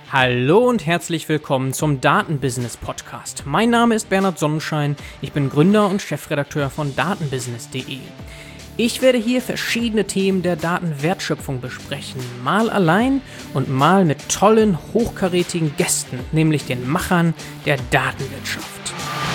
Hallo und herzlich willkommen zum Datenbusiness Podcast. Mein Name ist Bernhard Sonnenschein, ich bin Gründer und Chefredakteur von datenbusiness.de. Ich werde hier verschiedene Themen der Datenwertschöpfung besprechen, mal allein und mal mit tollen, hochkarätigen Gästen, nämlich den Machern der Datenwirtschaft.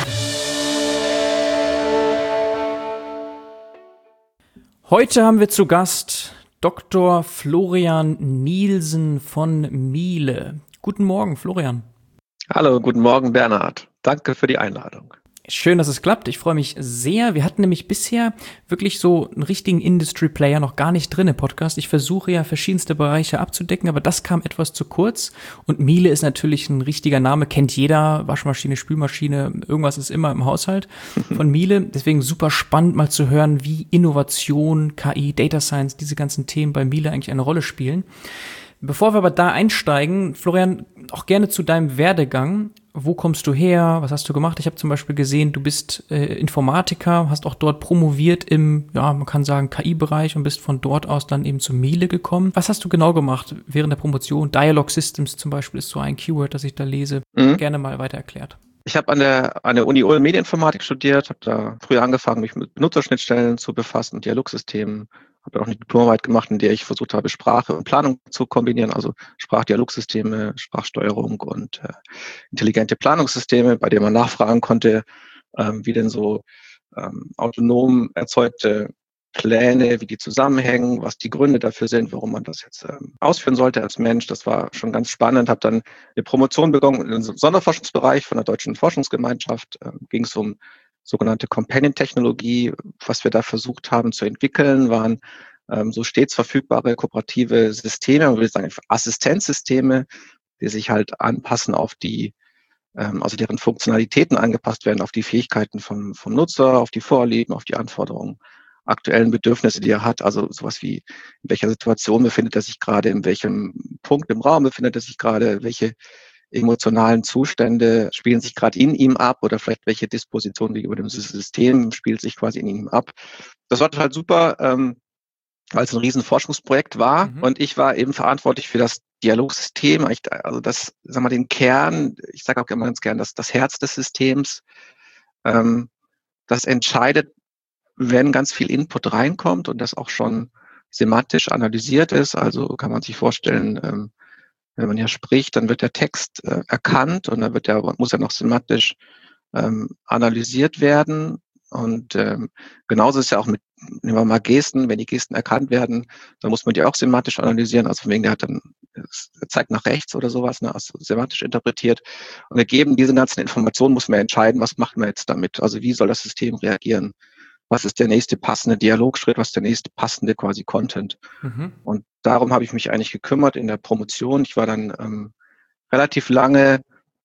Heute haben wir zu Gast Dr. Florian Nielsen von Miele. Guten Morgen, Florian. Hallo, guten Morgen, Bernhard. Danke für die Einladung. Schön, dass es klappt. Ich freue mich sehr. Wir hatten nämlich bisher wirklich so einen richtigen Industry-Player noch gar nicht drin im Podcast. Ich versuche ja verschiedenste Bereiche abzudecken, aber das kam etwas zu kurz. Und Miele ist natürlich ein richtiger Name, kennt jeder. Waschmaschine, Spülmaschine, irgendwas ist immer im Haushalt von Miele. Deswegen super spannend mal zu hören, wie Innovation, KI, Data Science, diese ganzen Themen bei Miele eigentlich eine Rolle spielen. Bevor wir aber da einsteigen, Florian, auch gerne zu deinem Werdegang. Wo kommst du her? Was hast du gemacht? Ich habe zum Beispiel gesehen, du bist Informatiker, hast auch dort promoviert im, ja, man kann sagen, KI-Bereich und bist von dort aus dann eben zu Miele gekommen. Was hast du genau gemacht während der Promotion? Dialog Systems zum Beispiel ist so ein Keyword, das ich da lese. Gerne mal weiter erklärt. Ich habe an der Uni Ulm Medieninformatik studiert, habe da früher angefangen, mich mit Benutzerschnittstellen zu befassen, Dialogsystemen. Habe auch eine Diplomarbeit gemacht, in der ich versucht habe, Sprache und Planung zu kombinieren, also Sprachdialogsysteme, Sprachsteuerung und intelligente Planungssysteme, bei denen man nachfragen konnte, wie denn so autonom erzeugte Pläne, wie die zusammenhängen, was die Gründe dafür sind, warum man das jetzt ausführen sollte als Mensch. Das war schon ganz spannend. Habe dann eine Promotion begonnen im Sonderforschungsbereich von der Deutschen Forschungsgemeinschaft. Ging es um sogenannte Companion-Technologie. Was wir da versucht haben zu entwickeln, waren so stets verfügbare kooperative Systeme, man würde sagen Assistenzsysteme, die sich halt anpassen auf die, also deren Funktionalitäten angepasst werden auf die Fähigkeiten vom Nutzer, auf die Vorlieben, auf die Anforderungen, aktuellen Bedürfnisse, die er hat. Also sowas wie, in welcher Situation befindet er sich gerade, in welchem Punkt im Raum befindet er sich gerade, welche emotionalen Zustände spielen sich gerade in ihm ab oder vielleicht welche Disposition gegenüber dem System spielt sich quasi in ihm ab. Das war halt super, weil es ein riesen Forschungsprojekt war und ich war eben verantwortlich für das Dialogsystem, also das, sagen wir, den Kern, ich sage auch immer ganz gern, das Herz des Systems, das entscheidet, wenn ganz viel Input reinkommt und das auch schon semantisch analysiert ist. Also kann man sich vorstellen, wenn man ja spricht, dann wird der Text erkannt und dann muss er noch semantisch analysiert werden. Und genauso ist ja auch mit, nehmen wir mal Gesten, wenn die Gesten erkannt werden, dann muss man die auch semantisch analysieren. Also von wegen, der hat dann, zeigt nach rechts oder sowas, ne, also semantisch interpretiert. Und gegeben diese ganzen Informationen muss man entscheiden, was machen wir jetzt damit? Also wie soll das System reagieren? Was ist der nächste passende Dialogschritt? Was ist der nächste passende quasi Content? Und darum habe ich mich eigentlich gekümmert in der Promotion. Ich war dann relativ lange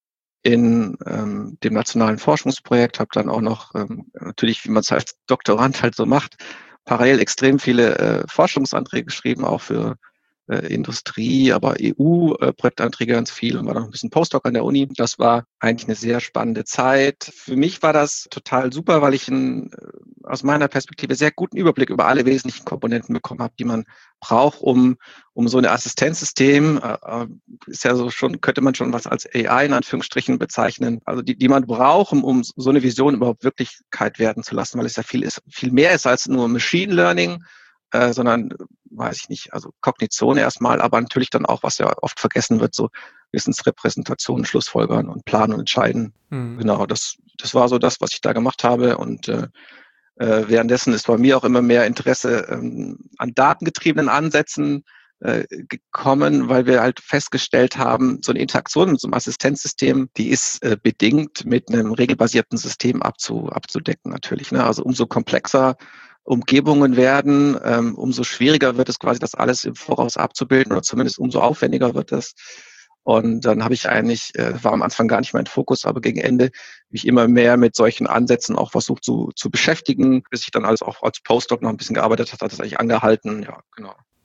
in dem nationalen Forschungsprojekt, habe dann auch noch natürlich, wie man es als Doktorand halt so macht, parallel extrem viele Forschungsanträge geschrieben, auch für Industrie, aber EU-Projektanträge ganz viel und war noch ein bisschen Postdoc an der Uni. Das war eigentlich eine sehr spannende Zeit. Für mich war das total super, weil ich aus meiner Perspektive sehr guten Überblick über alle wesentlichen Komponenten bekommen habe, die man braucht, um so ein Assistenzsystem, ist ja so schon, könnte man schon was als AI in Anführungsstrichen bezeichnen, also die man braucht, um so eine Vision überhaupt Wirklichkeit werden zu lassen, weil es ja viel mehr ist als nur Machine Learning, sondern, weiß ich nicht, also Kognition erstmal, aber natürlich dann auch, was ja oft vergessen wird, so Wissensrepräsentation, Schlussfolgern und Planen und Entscheiden. Genau, das war so das, was ich da gemacht habe und währenddessen ist bei mir auch immer mehr Interesse an datengetriebenen Ansätzen gekommen, weil wir halt festgestellt haben, so eine Interaktion mit so einem Assistenzsystem, die ist bedingt mit einem regelbasierten System abzudecken natürlich. Ne? Also umso komplexer Umgebungen werden, umso schwieriger wird es quasi, das alles im Voraus abzubilden oder zumindest umso aufwendiger wird es. Und dann habe ich eigentlich, war am Anfang gar nicht mein Fokus, aber gegen Ende mich immer mehr mit solchen Ansätzen auch versucht zu beschäftigen, bis ich dann alles auch als Postdoc noch ein bisschen gearbeitet habe, hat das eigentlich angehalten, ja, genau.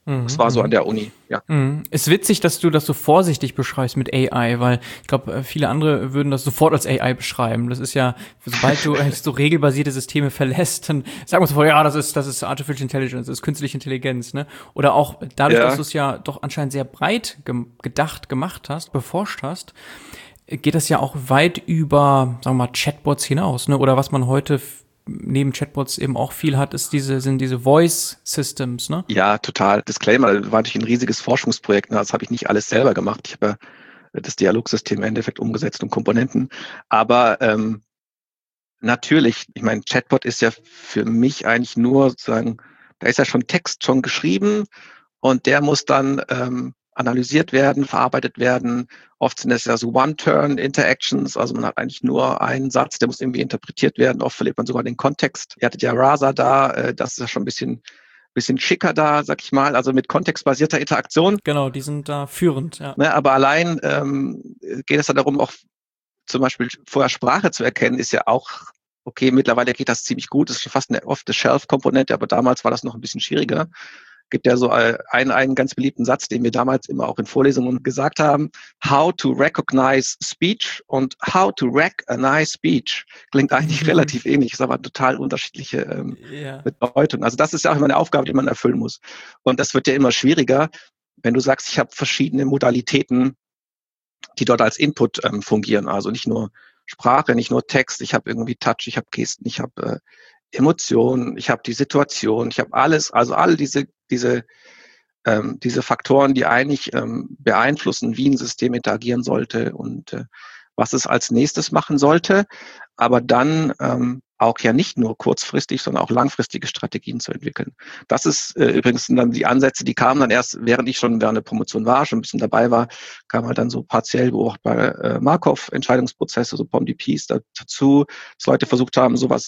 Das war so an der Uni, ja. Ist witzig, dass du das so vorsichtig beschreibst mit AI, weil ich glaube, viele andere würden das sofort als AI beschreiben. Das ist ja, sobald du so regelbasierte Systeme verlässt, dann sagen wir sofort, ja, das ist Artificial Intelligence, das ist künstliche Intelligenz, ne? Oder auch dadurch, dass du es ja doch anscheinend sehr breit gemacht hast, beforscht hast, geht das ja auch weit über, sagen wir mal, Chatbots hinaus, ne? Oder was man heute neben Chatbots eben auch viel hat, sind diese Voice Systems, ne? Ja, total. Disclaimer, das war natürlich ein riesiges Forschungsprojekt. Ne? Das habe ich nicht alles selber gemacht. Ich habe ja das Dialogsystem im Endeffekt umgesetzt und Komponenten. Aber natürlich, ich meine, Chatbot ist ja für mich eigentlich nur sozusagen, da ist ja schon Text schon geschrieben und der muss dann analysiert werden, verarbeitet werden. Oft sind es ja so One-Turn-Interactions, also man hat eigentlich nur einen Satz, der muss irgendwie interpretiert werden. Oft verliert man sogar den Kontext. Ihr hattet ja Rasa da, das ist ja schon ein bisschen schicker da, sag ich mal, also mit kontextbasierter Interaktion. Genau, die sind da führend, ja. Ne, aber allein geht es dann darum, auch zum Beispiel vorher Sprache zu erkennen, ist ja auch, okay, mittlerweile geht das ziemlich gut, das ist schon fast eine Off-the-Shelf-Komponente, aber damals war das noch ein bisschen schwieriger. Gibt ja so einen ganz beliebten Satz, den wir damals immer auch in Vorlesungen gesagt haben. How to recognize speech und how to recognize speech. Klingt eigentlich relativ ähnlich, ist aber total unterschiedliche Bedeutung. Also das ist ja auch immer eine Aufgabe, die man erfüllen muss. Und das wird ja immer schwieriger, wenn du sagst, ich habe verschiedene Modalitäten, die dort als Input fungieren. Also nicht nur Sprache, nicht nur Text, ich habe irgendwie Touch, ich habe Gesten, ich habe Emotionen, ich habe die Situation, ich habe alles, also all diese Faktoren, die eigentlich beeinflussen, wie ein System interagieren sollte und was es als nächstes machen sollte, aber dann auch ja nicht nur kurzfristig, sondern auch langfristige Strategien zu entwickeln. Das ist übrigens dann die Ansätze, die kamen dann erst, während ich schon während der Promotion war, schon ein bisschen dabei war, kam halt dann so partiell beobachtbare Markov-Entscheidungsprozesse, so POM-DPs dazu, dass Leute versucht haben, sowas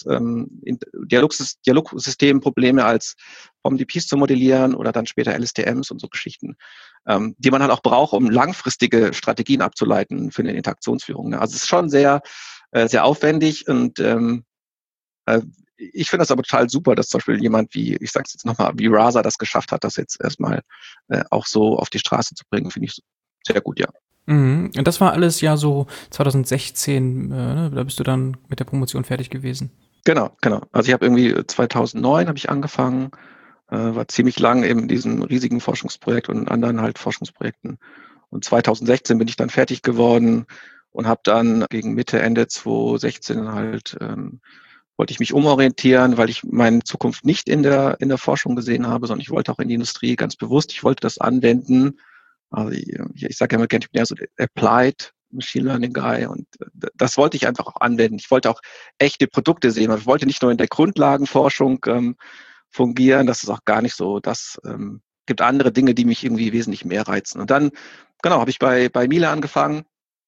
Dialogsystemprobleme als POM-DPs zu modellieren oder dann später LSTMs und so Geschichten, die man halt auch braucht, um langfristige Strategien abzuleiten für eine Interaktionsführung. Also es ist schon sehr aufwendig und ich finde das aber total super, dass zum Beispiel jemand wie, ich sage es jetzt nochmal, wie Rasa das geschafft hat, das jetzt erstmal auch so auf die Straße zu bringen, finde ich sehr gut, ja. Und das war alles ja so 2016, ne? Da bist du dann mit der Promotion fertig gewesen. Genau. Also ich habe irgendwie 2009 habe ich angefangen, war ziemlich lang eben in diesem riesigen Forschungsprojekt und in anderen halt Forschungsprojekten. Und 2016 bin ich dann fertig geworden und habe dann gegen Mitte, Ende 2016 halt wollte ich mich umorientieren, weil ich meine Zukunft nicht in der Forschung gesehen habe, sondern ich wollte auch in die Industrie ganz bewusst. Ich wollte das anwenden. Also ich sage ja immer gerne, ich bin ja so Applied Machine Learning Guy und das wollte ich einfach auch anwenden. Ich wollte auch echte Produkte sehen. Ich wollte nicht nur in der Grundlagenforschung fungieren. Das ist auch gar nicht so. Das gibt andere Dinge, die mich irgendwie wesentlich mehr reizen. Und dann, genau, habe ich bei Miele angefangen.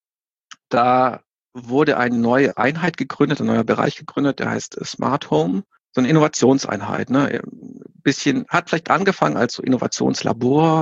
Da wurde eine neue Einheit gegründet, ein neuer Bereich gegründet, der heißt Smart Home, so eine Innovationseinheit. Ne? Hat vielleicht angefangen als so Innovationslabor,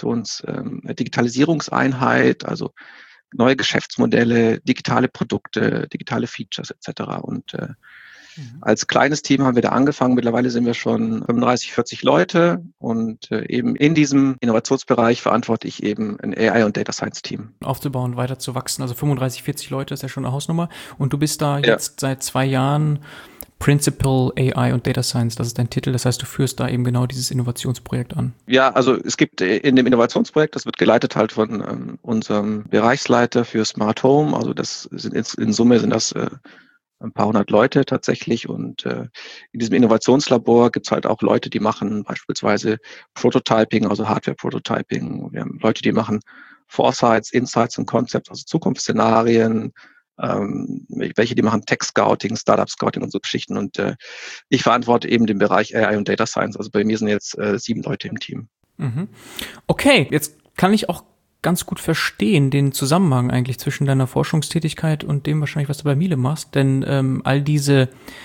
Digitalisierungseinheit, also neue Geschäftsmodelle, digitale Produkte, digitale Features etc. Und als kleines Team haben wir da angefangen. Mittlerweile sind wir schon 35, 40 Leute und eben in diesem Innovationsbereich verantworte ich eben ein AI- und Data Science-Team. Aufzubauen, weiter zu wachsen. Also 35, 40 Leute ist ja schon eine Hausnummer. Und du bist da jetzt seit 2 Jahren Principal AI und Data Science, das ist dein Titel. Das heißt, du führst da eben genau dieses Innovationsprojekt an. Ja, also es gibt in dem Innovationsprojekt, das wird geleitet halt von unserem Bereichsleiter für Smart Home. Also das sind in Summe sind das ein paar hundert Leute tatsächlich. Und in diesem Innovationslabor gibt es halt auch Leute, die machen beispielsweise Prototyping, also Hardware-Prototyping. Wir haben Leute, die machen Foresights, Insights und Concepts, also Zukunftsszenarien, welche, die machen Tech-Scouting, Startup-Scouting und so Geschichten. Und ich verantworte eben den Bereich AI und Data Science. Also bei mir sind jetzt 7 Leute im Team. Okay, jetzt kann ich auch ganz gut verstehen, den Zusammenhang eigentlich zwischen deiner Forschungstätigkeit und dem wahrscheinlich, was du bei Miele machst. Denn all diese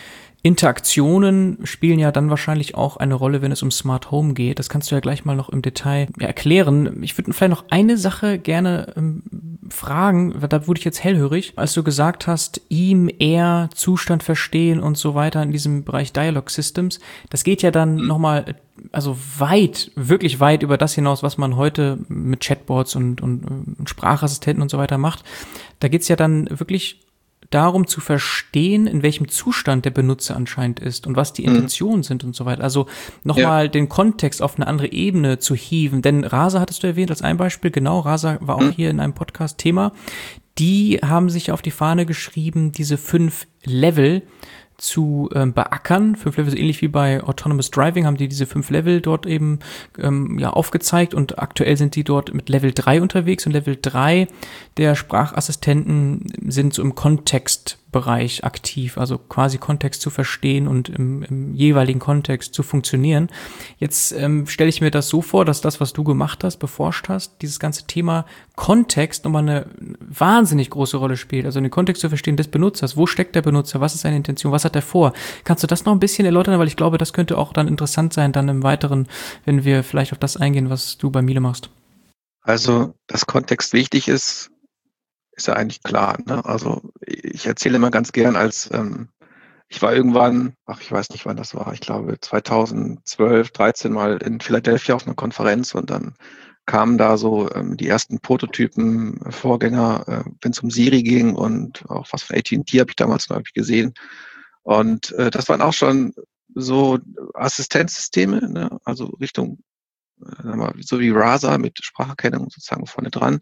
Interaktionen spielen ja dann wahrscheinlich auch eine Rolle, wenn es um Smart Home geht. Das kannst du ja gleich mal noch im Detail erklären. Ich würde vielleicht noch eine Sache gerne fragen, weil da wurde ich jetzt hellhörig, als du gesagt hast, ihm, er, Zustand verstehen und so weiter in diesem Bereich Dialog Systems. Das geht ja dann nochmal, also weit, wirklich weit über das hinaus, was man heute mit Chatbots und Sprachassistenten und so weiter macht. Da geht's ja dann wirklich darum zu verstehen, in welchem Zustand der Benutzer anscheinend ist und was die Intentionen sind und so weiter. Also nochmal den Kontext auf eine andere Ebene zu hieven. Denn Rasa hattest du erwähnt als ein Beispiel. Genau, Rasa war auch hier in einem Podcast Thema. Die haben sich auf die Fahne geschrieben, diese 5 Level zu beackern. 5 Level, so ähnlich wie bei Autonomous Driving, haben die diese 5 Level dort eben aufgezeigt und aktuell sind die dort mit Level 3 unterwegs und Level 3 der Sprachassistenten sind so im Kontextbereich aktiv, also quasi Kontext zu verstehen und im jeweiligen Kontext zu funktionieren. Jetzt stelle ich mir das so vor, dass das, was du gemacht hast, beforscht hast, dieses ganze Thema Kontext nochmal eine wahnsinnig große Rolle spielt. Also den Kontext zu verstehen des Benutzers. Wo steckt der Benutzer? Was ist seine Intention? Was hat er vor? Kannst du das noch ein bisschen erläutern? Weil ich glaube, das könnte auch dann interessant sein, dann im Weiteren, wenn wir vielleicht auf das eingehen, was du bei Miele machst. Also, dass Kontext wichtig ist ja eigentlich klar. Ne? Also, ich erzähle immer ganz gern ich war irgendwann, ich weiß nicht, wann das war, ich glaube 2012, 13 mal in Philadelphia auf einer Konferenz und dann kamen da so die ersten Prototypen, Vorgänger, wenn es um Siri ging und auch was von AT&T habe ich damals noch gesehen. Und das waren auch schon so Assistenzsysteme, ne? Also Richtung, so wie Rasa mit Spracherkennung sozusagen vorne dran.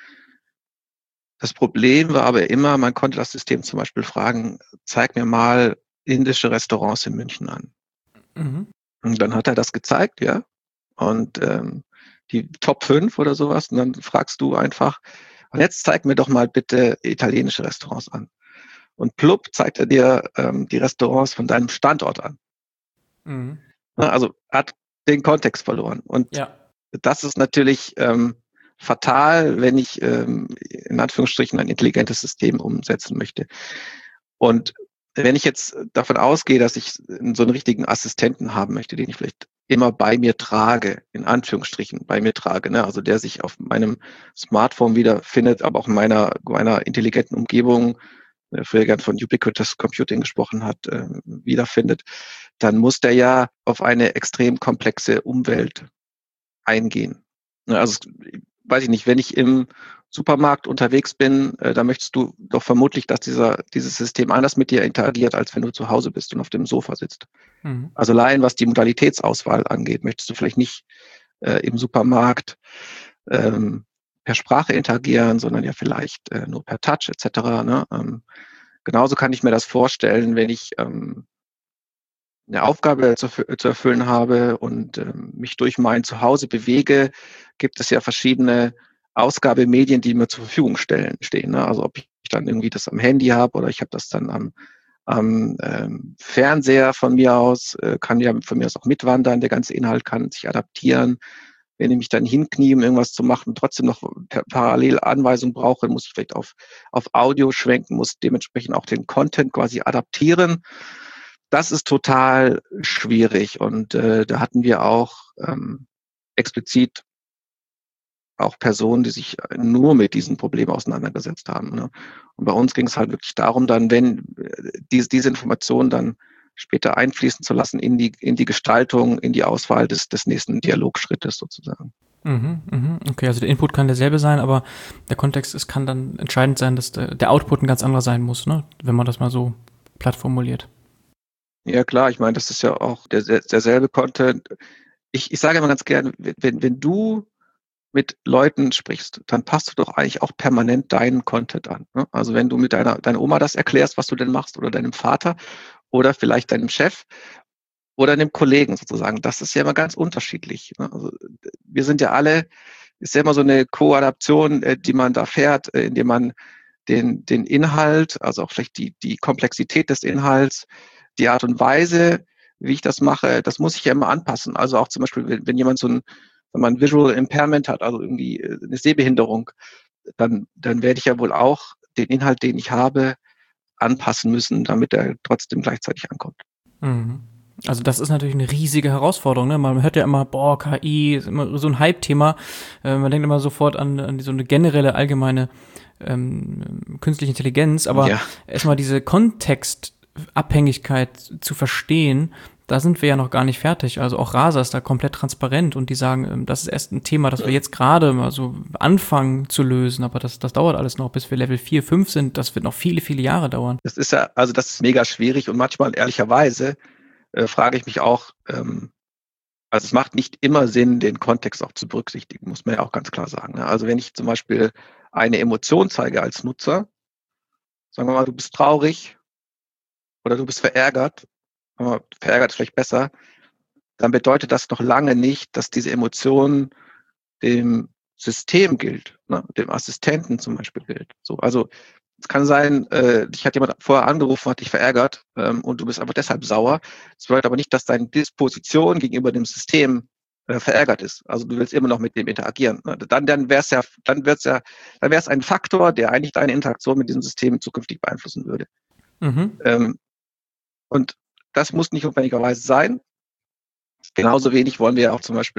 Das Problem war aber immer, man konnte das System zum Beispiel fragen, zeig mir mal indische Restaurants in München an. Mhm. Und dann hat er das gezeigt, ja. Und die Top 5 oder sowas. Und dann fragst du einfach, und jetzt zeig mir doch mal bitte italienische Restaurants an. Und plupp zeigt er dir die Restaurants von deinem Standort an. Mhm. Also hat den Kontext verloren. Und Ja. das ist natürlich fatal, wenn ich in Anführungsstrichen ein intelligentes System umsetzen möchte. Und wenn ich jetzt davon ausgehe, dass ich so einen richtigen Assistenten haben möchte, den ich vielleicht immer bei mir trage, in Anführungsstrichen bei mir trage, ne? Also der sich auf meinem Smartphone wiederfindet, aber auch in meiner intelligenten Umgebung, früher gern von Ubiquitous Computing gesprochen hat, wiederfindet, dann muss der ja auf eine extrem komplexe Umwelt eingehen. Ne, also weiß ich nicht, wenn ich im Supermarkt unterwegs bin, da möchtest du doch vermutlich, dass dieses System anders mit dir interagiert, als wenn du zu Hause bist und auf dem Sofa sitzt. Mhm. Also allein was die Modalitätsauswahl angeht, möchtest du vielleicht nicht im Supermarkt per Sprache interagieren, sondern ja vielleicht nur per Touch etc. Ne? Genauso kann ich mir das vorstellen, wenn ich eine Aufgabe zu erfüllen habe und mich durch mein Zuhause bewege, gibt es ja verschiedene Ausgabemedien, die mir zur Verfügung stehen. Ne? Also ob ich dann irgendwie das am Handy habe oder ich habe das dann am Fernseher von mir aus, kann ja von mir aus auch mitwandern, der ganze Inhalt kann sich adaptieren. Wenn ich mich dann hinknie, um irgendwas zu machen, trotzdem noch parallel Anweisungen brauche, muss ich vielleicht auf Audio schwenken, muss dementsprechend auch den Content quasi adaptieren. Das ist total schwierig und da hatten wir auch explizit auch Personen, die sich nur mit diesen Problemen auseinandergesetzt haben. Ne? Und bei uns ging es halt wirklich darum, dann, wenn diese Informationen dann später einfließen zu lassen in die Gestaltung, in die Auswahl des nächsten Dialogschrittes sozusagen. Okay, also der Input kann derselbe sein, aber der Kontext, es kann dann entscheidend sein, dass der Output ein ganz anderer sein muss, ne? Wenn man das mal so platt formuliert. Ja klar, ich meine, das ist ja auch derselbe Content. Ich sage immer ganz gern, wenn du mit Leuten sprichst, dann passt du doch eigentlich auch permanent deinen Content an. Ne? Also wenn du mit deiner Oma das erklärst, was du denn machst, oder deinem Vater oder vielleicht deinem Chef oder einem Kollegen sozusagen, das ist ja immer ganz unterschiedlich. Ne? Also wir sind ja alle, ist ja immer so eine Co-Adaption, die man da fährt, indem man den Inhalt, also auch vielleicht die Komplexität des Inhalts, die Art und Weise, wie ich das mache, das muss ich ja immer anpassen. Also auch zum Beispiel, wenn jemand so ein Visual Impairment hat, also irgendwie eine Sehbehinderung, dann werde ich ja wohl auch den Inhalt, den ich habe, anpassen müssen, damit er trotzdem gleichzeitig ankommt. Mhm. Also das ist natürlich eine riesige Herausforderung, ne? Man hört ja immer, boah, KI ist immer so ein Hype-Thema. Man denkt immer sofort an so eine generelle, allgemeine künstliche Intelligenz, aber Ja. erstmal diese Kontextabhängigkeit zu verstehen, da sind wir ja noch gar nicht fertig. Also auch Rasa ist da komplett transparent und die sagen, das ist erst ein Thema, das wir jetzt gerade mal so anfangen zu lösen, aber das dauert alles noch, bis wir Level 4, 5 sind. Das wird noch viele, viele Jahre dauern. Das ist ja, also das ist mega schwierig und manchmal ehrlicherweise frage ich mich auch, also es macht nicht immer Sinn, den Kontext auch zu berücksichtigen, muss man ja auch ganz klar sagen. Ne? Also wenn ich zum Beispiel eine Emotion zeige als Nutzer, sagen wir mal, du bist traurig oder du bist verärgert, aber verärgert ist vielleicht besser, dann bedeutet das noch lange nicht, dass diese Emotion dem System gilt, ne? Dem Assistenten zum Beispiel gilt. So, also es kann sein, dich hat jemand vorher angerufen, hat dich verärgert und du bist einfach deshalb sauer. Das bedeutet aber nicht, dass deine Disposition gegenüber dem System verärgert ist. Also du willst immer noch mit dem interagieren. Ne? Dann wäre es ein Faktor, der eigentlich deine Interaktion mit diesem System zukünftig beeinflussen würde. Mhm. Und das muss nicht notwendigerweise sein. Genauso wenig wollen wir auch zum Beispiel,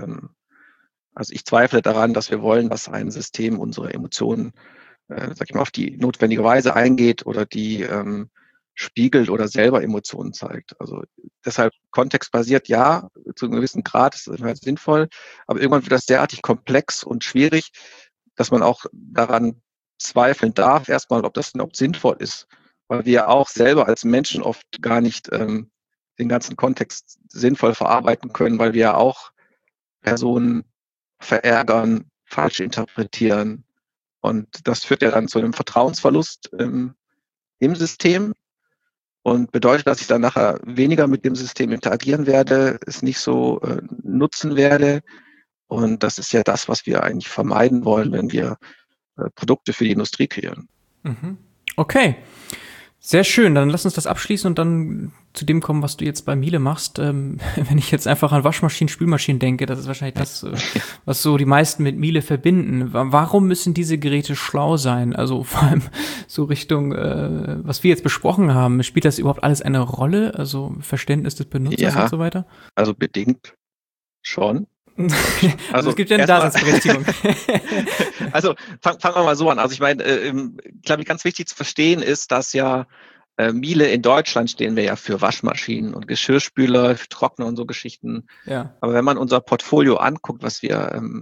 also ich zweifle daran, dass wir wollen, dass ein System unsere Emotionen, sag ich mal, auf die notwendige Weise eingeht oder die spiegelt oder selber Emotionen zeigt. Also deshalb kontextbasiert, ja, zu einem gewissen Grad ist das sinnvoll, aber irgendwann wird das derartig komplex und schwierig, dass man auch daran zweifeln darf, erstmal, ob das überhaupt sinnvoll ist, weil wir auch selber als Menschen oft gar nicht den ganzen Kontext sinnvoll verarbeiten können, weil wir ja auch Personen verärgern, falsch interpretieren. Und das führt ja dann zu einem Vertrauensverlust im System und bedeutet, dass ich dann nachher weniger mit dem System interagieren werde, es nicht so nutzen werde. Und das ist ja das, was wir eigentlich vermeiden wollen, wenn wir Produkte für die Industrie kreieren. Mhm. Okay. Sehr schön, dann lass uns das abschließen und dann zu dem kommen, was du jetzt bei Miele machst. Wenn ich jetzt einfach an Waschmaschinen, Spülmaschinen denke, das ist wahrscheinlich das, was so die meisten mit Miele verbinden. Warum müssen diese Geräte schlau sein? Also vor allem so Richtung, was wir jetzt besprochen haben, spielt das überhaupt alles eine Rolle? Also Verständnis des Benutzers und so weiter? Also bedingt schon. Also es gibt ja eine Daseinsberechtigung. Also fangen wir mal so an. Also ich meine, glaube ich, ganz wichtig zu verstehen ist, dass ja Miele in Deutschland stehen wir ja für Waschmaschinen und Geschirrspüler, für Trockner und so Geschichten. Ja. Aber wenn man unser Portfolio anguckt, was wir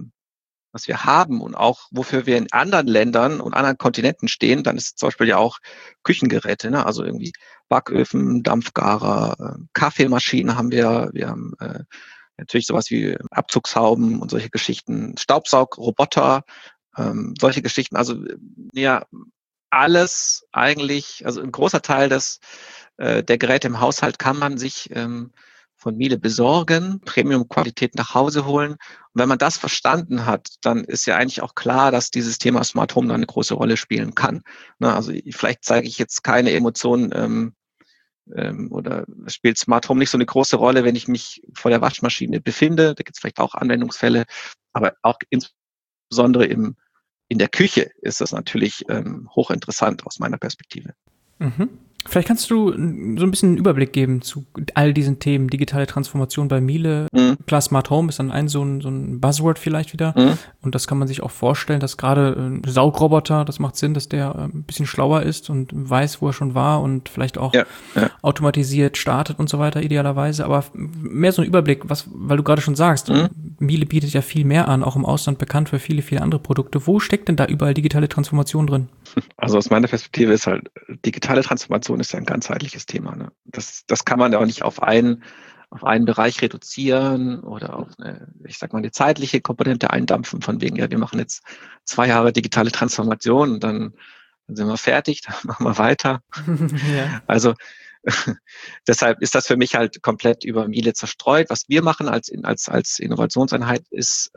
haben und auch wofür wir in anderen Ländern und anderen Kontinenten stehen, dann ist zum Beispiel ja auch Küchengeräte, ne? Also irgendwie Backöfen, Dampfgarer, Kaffeemaschinen haben wir. Wir haben natürlich sowas wie Abzugshauben und solche Geschichten, Staubsaugroboter, solche Geschichten. Also ja, alles eigentlich, also ein großer Teil der Geräte im Haushalt kann man sich von Miele besorgen, Premium-Qualität nach Hause holen. Und wenn man das verstanden hat, dann ist ja eigentlich auch klar, dass dieses Thema Smart Home dann eine große Rolle spielen kann. Ne, also vielleicht zeige ich jetzt keine Emotionen oder spielt Smart Home nicht so eine große Rolle, wenn ich mich vor der Waschmaschine befinde. Da gibt es vielleicht auch Anwendungsfälle, aber auch insbesondere in der Küche ist das natürlich hochinteressant aus meiner Perspektive. Mhm. Vielleicht kannst du so ein bisschen einen Überblick geben zu all diesen Themen, digitale Transformation bei Miele. Klar, Smart Home ist dann so ein Buzzword vielleicht wieder. Und das kann man sich auch vorstellen, dass gerade ein Saugroboter, das macht Sinn, dass der ein bisschen schlauer ist und weiß, wo er schon war und vielleicht auch automatisiert startet und so weiter, idealerweise. Aber mehr so ein Überblick, weil du gerade schon sagst, Miele bietet ja viel mehr an, auch im Ausland bekannt für viele, viele andere Produkte. Wo steckt denn da überall digitale Transformation drin? Also aus meiner Perspektive ist halt, digitale Transformation ist ja ein ganzheitliches Thema. Ne? Das kann man ja auch nicht auf einen Bereich reduzieren oder auf eine zeitliche Komponente eindampfen, von wegen, ja, wir machen jetzt 2 Jahre digitale Transformation und dann sind wir fertig, dann machen wir weiter. Ja. Also deshalb ist das für mich halt komplett über Miele zerstreut. Was wir machen als Innovationseinheit ist,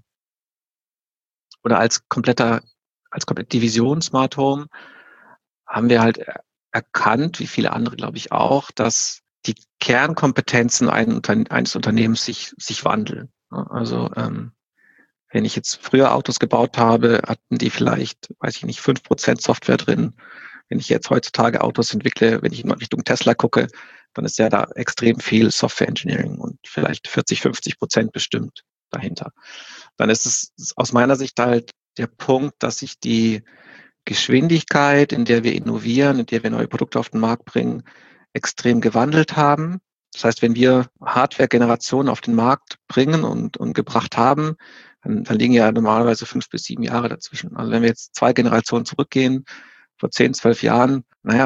oder als komplette Division Smart Home, haben wir halt erkannt, wie viele andere, glaube ich, auch, dass die Kernkompetenzen eines Unternehmens sich wandeln. Also wenn ich jetzt früher Autos gebaut habe, hatten die vielleicht, weiß ich nicht, 5% Software drin. Wenn ich jetzt heutzutage Autos entwickle, wenn ich in Richtung Tesla gucke, dann ist ja da extrem viel Software Engineering und vielleicht 40-50% bestimmt dahinter. Dann ist es aus meiner Sicht halt der Punkt, dass sich die Geschwindigkeit, in der wir innovieren, in der wir neue Produkte auf den Markt bringen, extrem gewandelt haben. Das heißt, wenn wir Hardware-Generationen auf den Markt bringen und gebracht haben, dann liegen ja normalerweise 5 bis 7 Jahre dazwischen. Also wenn wir jetzt 2 Generationen zurückgehen, vor 10, 12 Jahren,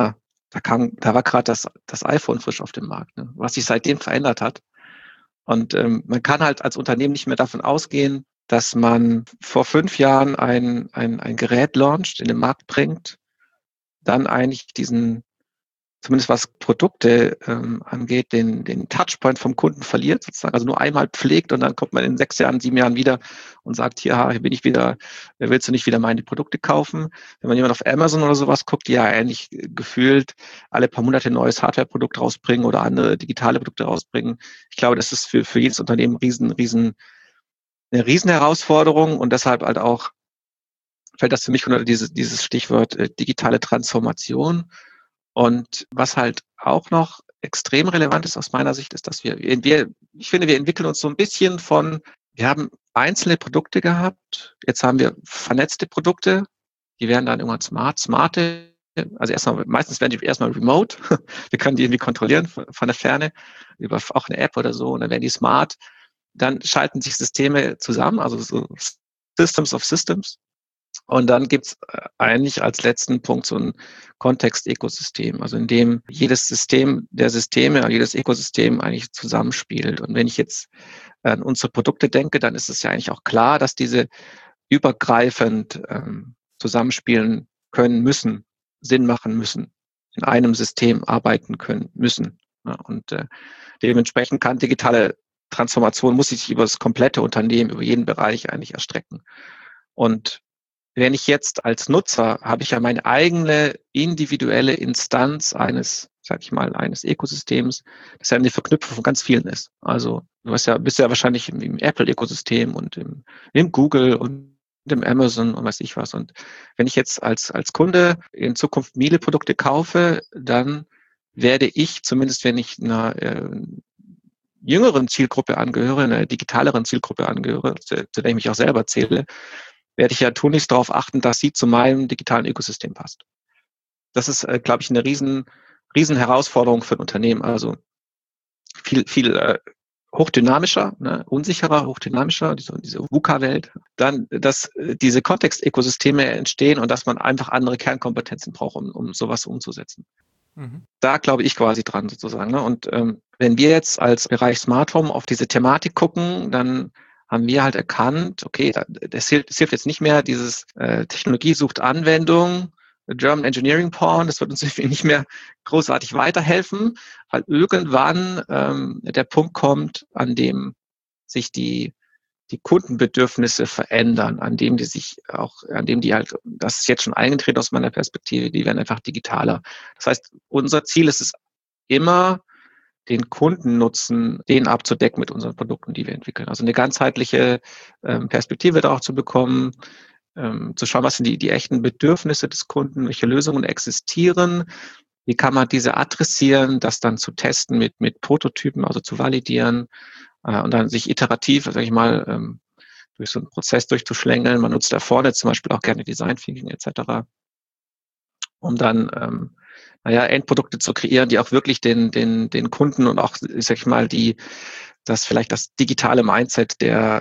da war gerade das iPhone frisch auf dem Markt, ne? Was sich seitdem verändert hat. Und man kann halt als Unternehmen nicht mehr davon ausgehen, dass man vor 5 Jahren ein Gerät launcht, in den Markt bringt, dann eigentlich zumindest was Produkte angeht, den Touchpoint vom Kunden verliert, sozusagen, also nur einmal pflegt und dann kommt man in 6 Jahren, 7 Jahren wieder und sagt, hier bin ich wieder, willst du nicht wieder meine Produkte kaufen? Wenn man jemand auf Amazon oder sowas guckt, die ja eigentlich gefühlt alle paar Monate ein neues Hardware-Produkt rausbringen oder andere digitale Produkte rausbringen. Ich glaube, das ist für jedes Unternehmen eine riesen Herausforderung und deshalb halt auch fällt das für mich unter dieses Stichwort digitale Transformation. Und was halt auch noch extrem relevant ist aus meiner Sicht, ist, dass ich finde, wir entwickeln uns so ein bisschen wir haben einzelne Produkte gehabt, jetzt haben wir vernetzte Produkte, die werden dann irgendwann smarte, also meistens werden die erstmal remote, wir können die irgendwie kontrollieren von der Ferne, über auch eine App oder so, und dann werden die smart, dann schalten sich Systeme zusammen, also so Systems of Systems. Und dann gibt's eigentlich als letzten Punkt so ein Kontext-Ökosystem, also in dem jedes System der Systeme, jedes Ökosystem eigentlich zusammenspielt. Und wenn ich jetzt an unsere Produkte denke, dann ist es ja eigentlich auch klar, dass diese übergreifend zusammenspielen können müssen, Sinn machen müssen, in einem System arbeiten können müssen. Ja, und dementsprechend kann digitale Transformation muss sich über das komplette Unternehmen, über jeden Bereich eigentlich erstrecken. Und wenn ich jetzt als Nutzer habe ich ja meine eigene individuelle Instanz eines Ökosystems, das ja eine Verknüpfung von ganz vielen ist. Also bist ja wahrscheinlich im Apple-Ökosystem und im Google und im Amazon und weiß ich was. Und wenn ich jetzt als Kunde in Zukunft Miele-Produkte kaufe, dann werde ich, zumindest wenn ich einer jüngeren Zielgruppe angehöre, einer digitaleren Zielgruppe angehöre, zu der ich mich auch selber zähle, werde ich ja tunlichst darauf achten, dass sie zu meinem digitalen Ökosystem passt. Das ist, glaube ich, eine riesen Herausforderung für ein Unternehmen. Also viel hochdynamischer, ne, unsicherer, hochdynamischer, diese VUCA-Welt. Dann, dass diese Kontextökosysteme entstehen und dass man einfach andere Kernkompetenzen braucht, um sowas umzusetzen. Mhm. Da glaube ich quasi dran sozusagen. Ne? Und wenn wir jetzt als Bereich Smart Home auf diese Thematik gucken, dann haben wir halt erkannt, okay, das hilft jetzt nicht mehr, dieses Technologie sucht Anwendung, German Engineering Porn, das wird uns nicht mehr großartig weiterhelfen, weil irgendwann der Punkt kommt, an dem sich die Kundenbedürfnisse verändern, an dem das ist jetzt schon eingetreten aus meiner Perspektive, die werden einfach digitaler. Das heißt, unser Ziel ist es immer, den Kundennutzen, den abzudecken mit unseren Produkten, die wir entwickeln. Also eine ganzheitliche Perspektive darauf zu bekommen, zu schauen, was sind die echten Bedürfnisse des Kunden, welche Lösungen existieren, wie kann man diese adressieren, das dann zu testen mit Prototypen, also zu validieren und dann sich iterativ, sage ich mal, durch so einen Prozess durchzuschlängeln. Man nutzt da vorne zum Beispiel auch gerne Design Thinking etc., um dann Endprodukte zu kreieren, die auch wirklich den Kunden und auch, sag ich mal, das digitale Mindset der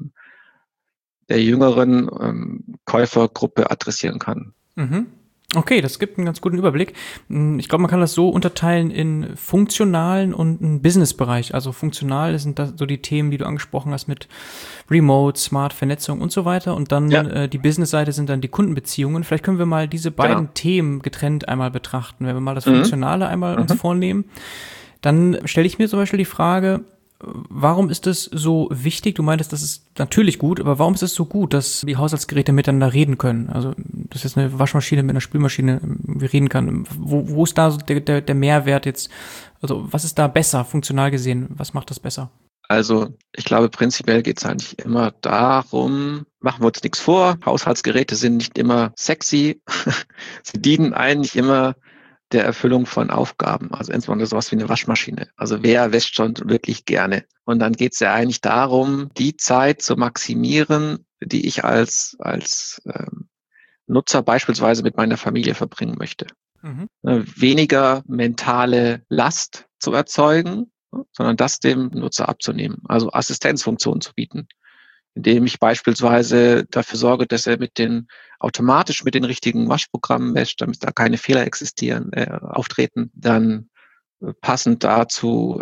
jüngeren Käufergruppe adressieren kann. Mhm. Okay, das gibt einen ganz guten Überblick. Ich glaube, man kann das so unterteilen in funktionalen und einen Businessbereich. Also funktional sind das so die Themen, die du angesprochen hast mit Remote, Smart, Vernetzung und so weiter. Und dann die Business-Seite sind dann die Kundenbeziehungen. Vielleicht können wir mal diese beiden Themen getrennt einmal betrachten. Wenn wir mal das Funktionale einmal uns vornehmen, dann stelle ich mir zum Beispiel die Frage, warum ist es so wichtig? Du meintest, das ist natürlich gut, aber warum ist es so gut, dass die Haushaltsgeräte miteinander reden können? Also, dass jetzt eine Waschmaschine mit einer Spülmaschine reden kann. Wo ist da so der Mehrwert jetzt? Also, was ist da besser, funktional gesehen? Was macht das besser? Also, ich glaube, prinzipiell geht es eigentlich immer darum, machen wir uns nichts vor, Haushaltsgeräte sind nicht immer sexy, sie dienen eigentlich immer der Erfüllung von Aufgaben, also insbesondere sowas wie eine Waschmaschine. Also wer wäscht schon wirklich gerne? Und dann geht es ja eigentlich darum, die Zeit zu maximieren, die ich als Nutzer beispielsweise mit meiner Familie verbringen möchte. Weniger mentale Last zu erzeugen, sondern das dem Nutzer abzunehmen, also Assistenzfunktionen zu bieten, indem ich beispielsweise dafür sorge, dass er automatisch mit den richtigen Waschprogrammen wäscht, damit da keine Fehler auftreten, dann passend dazu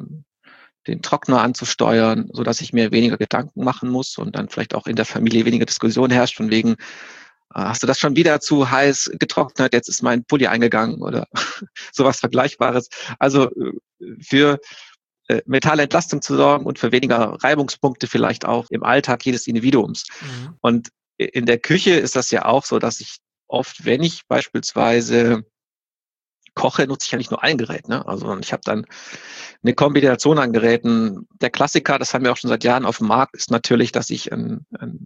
den Trockner anzusteuern, so dass ich mir weniger Gedanken machen muss und dann vielleicht auch in der Familie weniger Diskussion herrscht von wegen, hast du das schon wieder zu heiß getrocknet, jetzt ist mein Pulli eingegangen oder sowas Vergleichbares. Also für mentale Entlastung zu sorgen und für weniger Reibungspunkte vielleicht auch im Alltag jedes Individuums. Und in der Küche ist das ja auch so, dass ich oft, wenn ich beispielsweise koche, nutze ich ja nicht nur ein Gerät. Ne? Also ich habe dann eine Kombination an Geräten. Der Klassiker, das haben wir auch schon seit Jahren auf dem Markt, ist natürlich, dass ich ein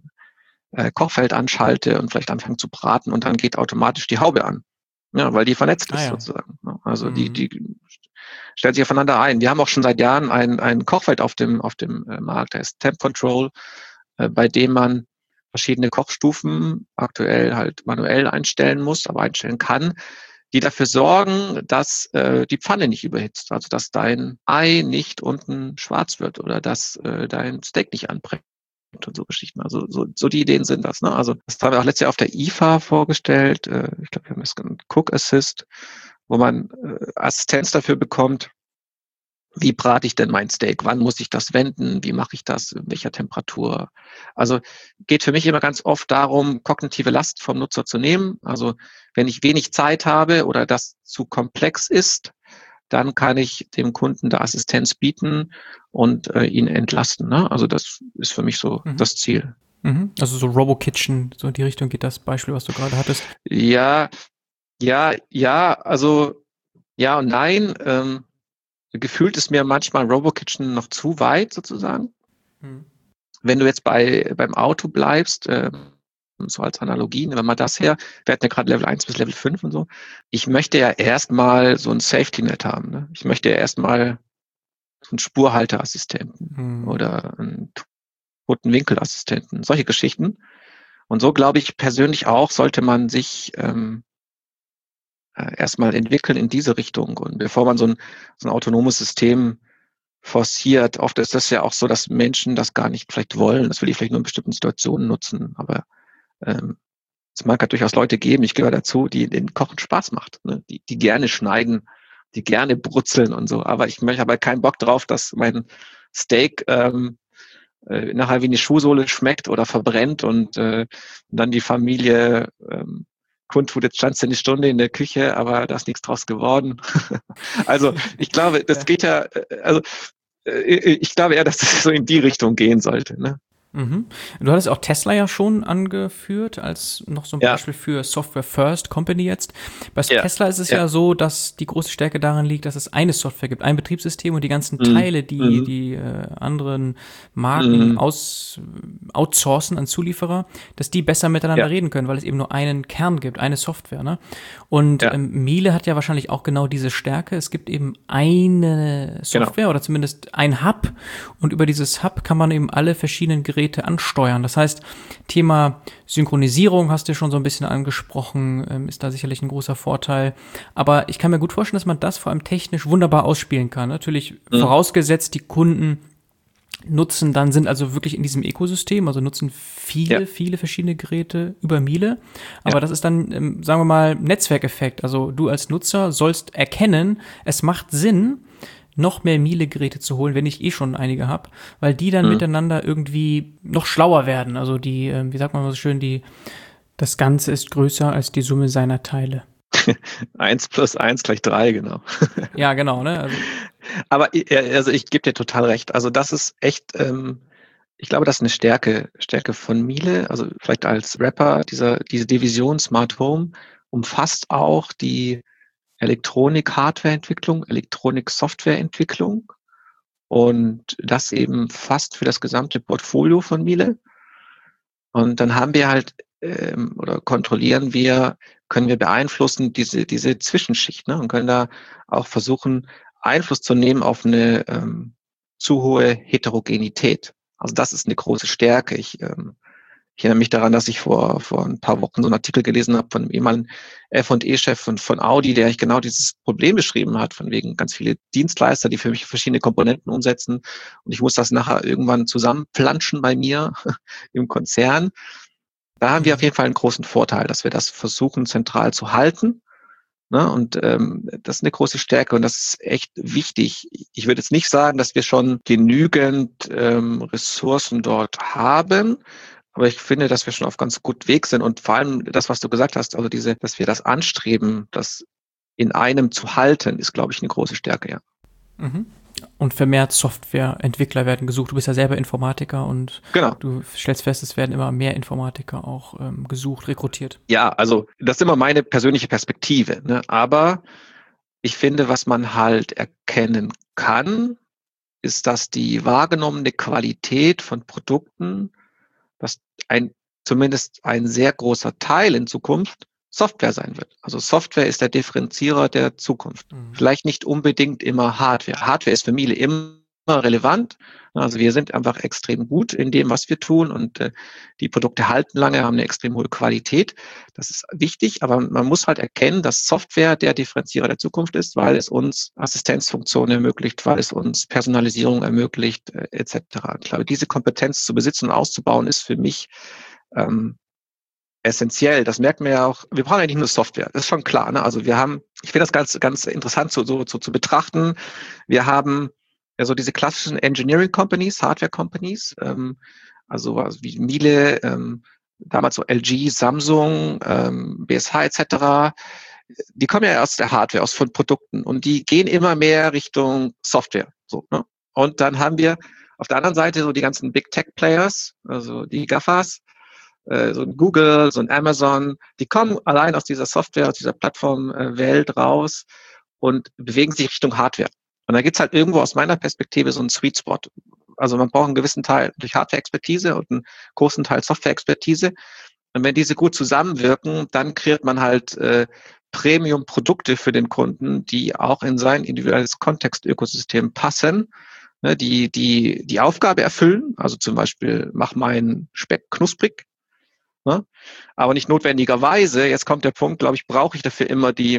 Kochfeld anschalte und vielleicht anfange zu braten und dann geht automatisch die Haube an. Ja, weil die vernetzt ist sozusagen. Also die stellt sich aufeinander ein. Wir haben auch schon seit Jahren ein Kochfeld auf dem Markt, der ist Temp Control, bei dem man verschiedene Kochstufen aktuell halt manuell einstellen muss, aber einstellen kann, die dafür sorgen, dass die Pfanne nicht überhitzt, also dass dein Ei nicht unten schwarz wird oder dass dein Steak nicht anbrennt und so Geschichten. Also so die Ideen sind das. Ne? Also das haben wir auch letztes Jahr auf der IFA vorgestellt. Ich glaube, wir haben das genannt Cook Assist, wo man Assistenz dafür bekommt, wie brate ich denn mein Steak? Wann muss ich das wenden? Wie mache ich das? In welcher Temperatur? Also geht für mich immer ganz oft darum, kognitive Last vom Nutzer zu nehmen. Also wenn ich wenig Zeit habe oder das zu komplex ist, dann kann ich dem Kunden da Assistenz bieten und ihn entlasten. Ne? Also das ist für mich so das Ziel. Also so Robo-Kitchen, so in die Richtung geht das Beispiel, was du gerade hattest. Ja, also ja und nein. Gefühlt ist mir manchmal Robo-Kitchen noch zu weit sozusagen. Wenn du jetzt beim Auto bleibst, so als Analogie, nehmen wir mal das her, wir hatten ja gerade Level 1 bis Level 5 und so. Ich möchte ja erstmal so ein Safety-Net haben. Ne? Ich möchte ja erstmal so einen Spurhalteassistenten oder einen toten Winkelassistenten, solche Geschichten. Und so glaube ich persönlich auch, sollte man sich erstmal entwickeln in diese Richtung. Und bevor man so ein autonomes System forciert, oft ist das ja auch so, dass Menschen das gar nicht vielleicht wollen. Das will ich vielleicht nur in bestimmten Situationen nutzen. Aber es mag halt durchaus Leute geben, ich gehöre dazu, die den Kochen Spaß macht, ne? Die gerne schneiden, die gerne brutzeln und so. Aber ich möchte aber keinen Bock drauf, dass mein Steak nachher wie eine Schuhsohle schmeckt oder verbrennt und dann die Familie kundtut, jetzt standst du eine Stunde in der Küche, aber da ist nichts draus geworden. Also ich glaube, das geht ja, also ich glaube eher, dass es so in die Richtung gehen sollte. Ne? Du hattest auch Tesla ja schon angeführt, als noch so ein Beispiel für Software First Company jetzt. Bei Tesla ist es ja so, dass die große Stärke darin liegt, dass es eine Software gibt, ein Betriebssystem und die ganzen Teile, die anderen Marken outsourcen an Zulieferer, dass die besser miteinander reden können, weil es eben nur einen Kern gibt, eine Software. Ne? Und Miele hat ja wahrscheinlich auch genau diese Stärke. Es gibt eben eine Software oder zumindest ein Hub und über dieses Hub kann man eben alle verschiedenen Geräte ansteuern. Das heißt, Thema Synchronisierung hast du schon so ein bisschen angesprochen, ist da sicherlich ein großer Vorteil. Aber ich kann mir gut vorstellen, dass man das vor allem technisch wunderbar ausspielen kann. Natürlich vorausgesetzt, die Kunden sind also wirklich in diesem Ökosystem, also nutzen viele verschiedene Geräte über Miele. Aber das ist dann, sagen wir mal, Netzwerkeffekt. Also du als Nutzer sollst erkennen, es macht Sinn, noch mehr Miele-Geräte zu holen, wenn ich schon einige habe, weil die dann miteinander irgendwie noch schlauer werden. Also die, wie sagt man so schön, das Ganze ist größer als die Summe seiner Teile. 1 + 1 = 3, genau. Ja, genau, ne? Also. Aber also ich gebe dir total recht. Also das ist echt, ich glaube, das ist eine Stärke von Miele. Also vielleicht als Rapper, diese Division Smart Home umfasst auch die Elektronik-Hardware-Entwicklung, Elektronik-Software-Entwicklung und das eben fast für das gesamte Portfolio von Miele. Und dann haben wir halt oder kontrollieren wir, können wir beeinflussen diese Zwischenschicht, ne? Und können da auch versuchen, Einfluss zu nehmen auf eine zu hohe Heterogenität. Also das ist eine große Stärke. Ich erinnere mich daran, dass ich vor ein paar Wochen so einen Artikel gelesen habe von einem ehemaligen F&E-Chef von Audi, der eigentlich genau dieses Problem beschrieben hat, von wegen ganz viele Dienstleister, die für mich verschiedene Komponenten umsetzen. Und ich muss das nachher irgendwann zusammenflanschen bei mir im Konzern. Da haben wir auf jeden Fall einen großen Vorteil, dass wir das versuchen, zentral zu halten. Ne? Und das ist eine große Stärke und das ist echt wichtig. Ich würde jetzt nicht sagen, dass wir schon genügend Ressourcen dort haben, aber ich finde, dass wir schon auf ganz gut Weg sind und vor allem das, was du gesagt hast, also dass wir das anstreben, das in einem zu halten, ist, glaube ich, eine große Stärke, ja. Mhm. Und vermehrt Softwareentwickler werden gesucht. Du bist ja selber Informatiker und Genau. du stellst fest, es werden immer mehr Informatiker auch gesucht, rekrutiert. Ja, also das ist immer meine persönliche Perspektive, ne? Aber ich finde, was man halt erkennen kann, ist, dass die wahrgenommene Qualität von Produkten, dass zumindest ein sehr großer Teil in Zukunft Software sein wird. Also Software ist der Differenzierer der Zukunft. Vielleicht nicht unbedingt immer Hardware. Hardware ist für Miele immer relevant. Also wir sind einfach extrem gut in dem, was wir tun und die Produkte halten lange, haben eine extrem hohe Qualität. Das ist wichtig, aber man muss halt erkennen, dass Software der Differenzierer der Zukunft ist, weil es uns Assistenzfunktionen ermöglicht, weil es uns Personalisierung ermöglicht, etc. Ich glaube, diese Kompetenz zu besitzen und auszubauen, ist für mich essentiell. Das merkt man ja auch. Wir brauchen ja nicht nur Software. Das ist schon klar. Ne? Also ich finde das ganz interessant zu betrachten. Wir haben ja so diese klassischen Engineering Companies, Hardware Companies, also wie Miele, damals so LG, Samsung, BSH etc. Die kommen ja aus der Hardware, von Produkten und die gehen immer mehr Richtung Software. So, ne? Und dann haben wir auf der anderen Seite so die ganzen Big Tech Players, also die GAFAs, so ein Google, so ein Amazon, die kommen allein aus dieser Software, aus dieser Plattformwelt raus und bewegen sich Richtung Hardware. Und da gibt's halt irgendwo aus meiner Perspektive so einen Sweet Spot. Also man braucht einen gewissen Teil durch Hardware-Expertise und einen großen Teil Software-Expertise. Und wenn diese gut zusammenwirken, dann kreiert man halt Premium-Produkte für den Kunden, die auch in sein individuelles Kontextökosystem passen, ne, die Aufgabe erfüllen. Also zum Beispiel, mach meinen Speck knusprig. Ne? Aber nicht notwendigerweise, jetzt kommt der Punkt, glaube ich, brauche ich dafür immer die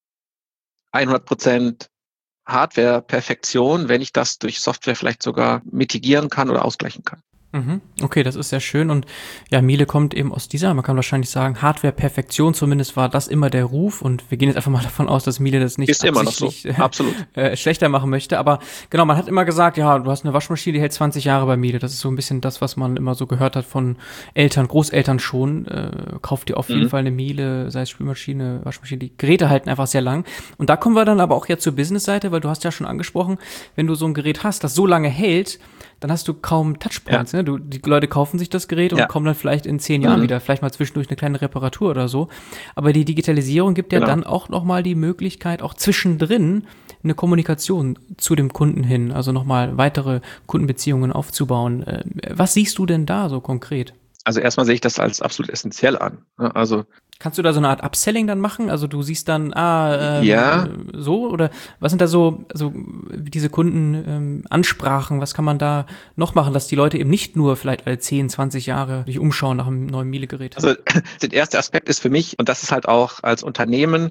100% Hardware-Perfektion, wenn ich das durch Software vielleicht sogar mitigieren kann oder ausgleichen kann. Okay, das ist sehr schön und ja, Miele kommt eben aus dieser, man kann wahrscheinlich sagen, Hardware-Perfektion, zumindest war das immer der Ruf und wir gehen jetzt einfach mal davon aus, dass Miele das nicht ist immer noch so, absolut. Schlechter machen möchte, aber genau, man hat immer gesagt, ja, du hast eine Waschmaschine, die hält 20 Jahre bei Miele, das ist so ein bisschen das, was man immer so gehört hat von Eltern, Großeltern schon, kauft dir auf jeden Fall eine Miele, sei es Spülmaschine, Waschmaschine, die Geräte halten einfach sehr lang und da kommen wir dann aber auch jetzt zur Business-Seite, weil du hast ja schon angesprochen, wenn du so ein Gerät hast, das so lange hält, dann hast du kaum Touchpoints, ne? Die Leute kaufen sich das Gerät und kommen dann vielleicht in 10 Jahren wieder, vielleicht mal zwischendurch eine kleine Reparatur oder so. Aber die Digitalisierung gibt ja dann auch nochmal die Möglichkeit, auch zwischendrin eine Kommunikation zu dem Kunden hin, also nochmal weitere Kundenbeziehungen aufzubauen. Was siehst du denn da so konkret? Also erstmal sehe ich das als absolut essentiell an. Also kannst du da so eine Art Upselling dann machen? Also du siehst dann, ja. So? Oder was sind da so diese Kundenansprachen? Was kann man da noch machen, dass die Leute eben nicht nur vielleicht alle 10, 20 Jahre sich umschauen nach einem neuen Miele-Gerät? Also der erste Aspekt ist für mich, und das ist halt auch als Unternehmen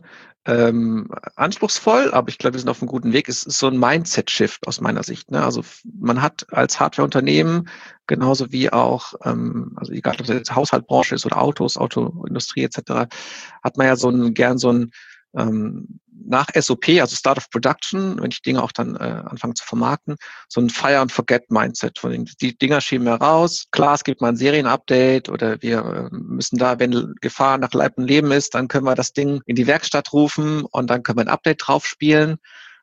anspruchsvoll, aber ich glaube, wir sind auf einem guten Weg, ist so ein Mindset-Shift aus meiner Sicht. Ne? Also man hat als Hardware-Unternehmen genauso wie auch, also egal ob das jetzt Haushaltsbranche ist oder Autos, Autoindustrie etc., hat man ja gern so ein nach SOP, also Start of Production, wenn ich Dinge auch dann anfange zu vermarkten, so ein Fire-and-Forget-Mindset. Die Dinger schieben wir raus. Klar, es gibt mal ein Serienupdate oder wir müssen da, wenn Gefahr nach Leib und Leben ist, dann können wir das Ding in die Werkstatt rufen und dann können wir ein Update drauf spielen.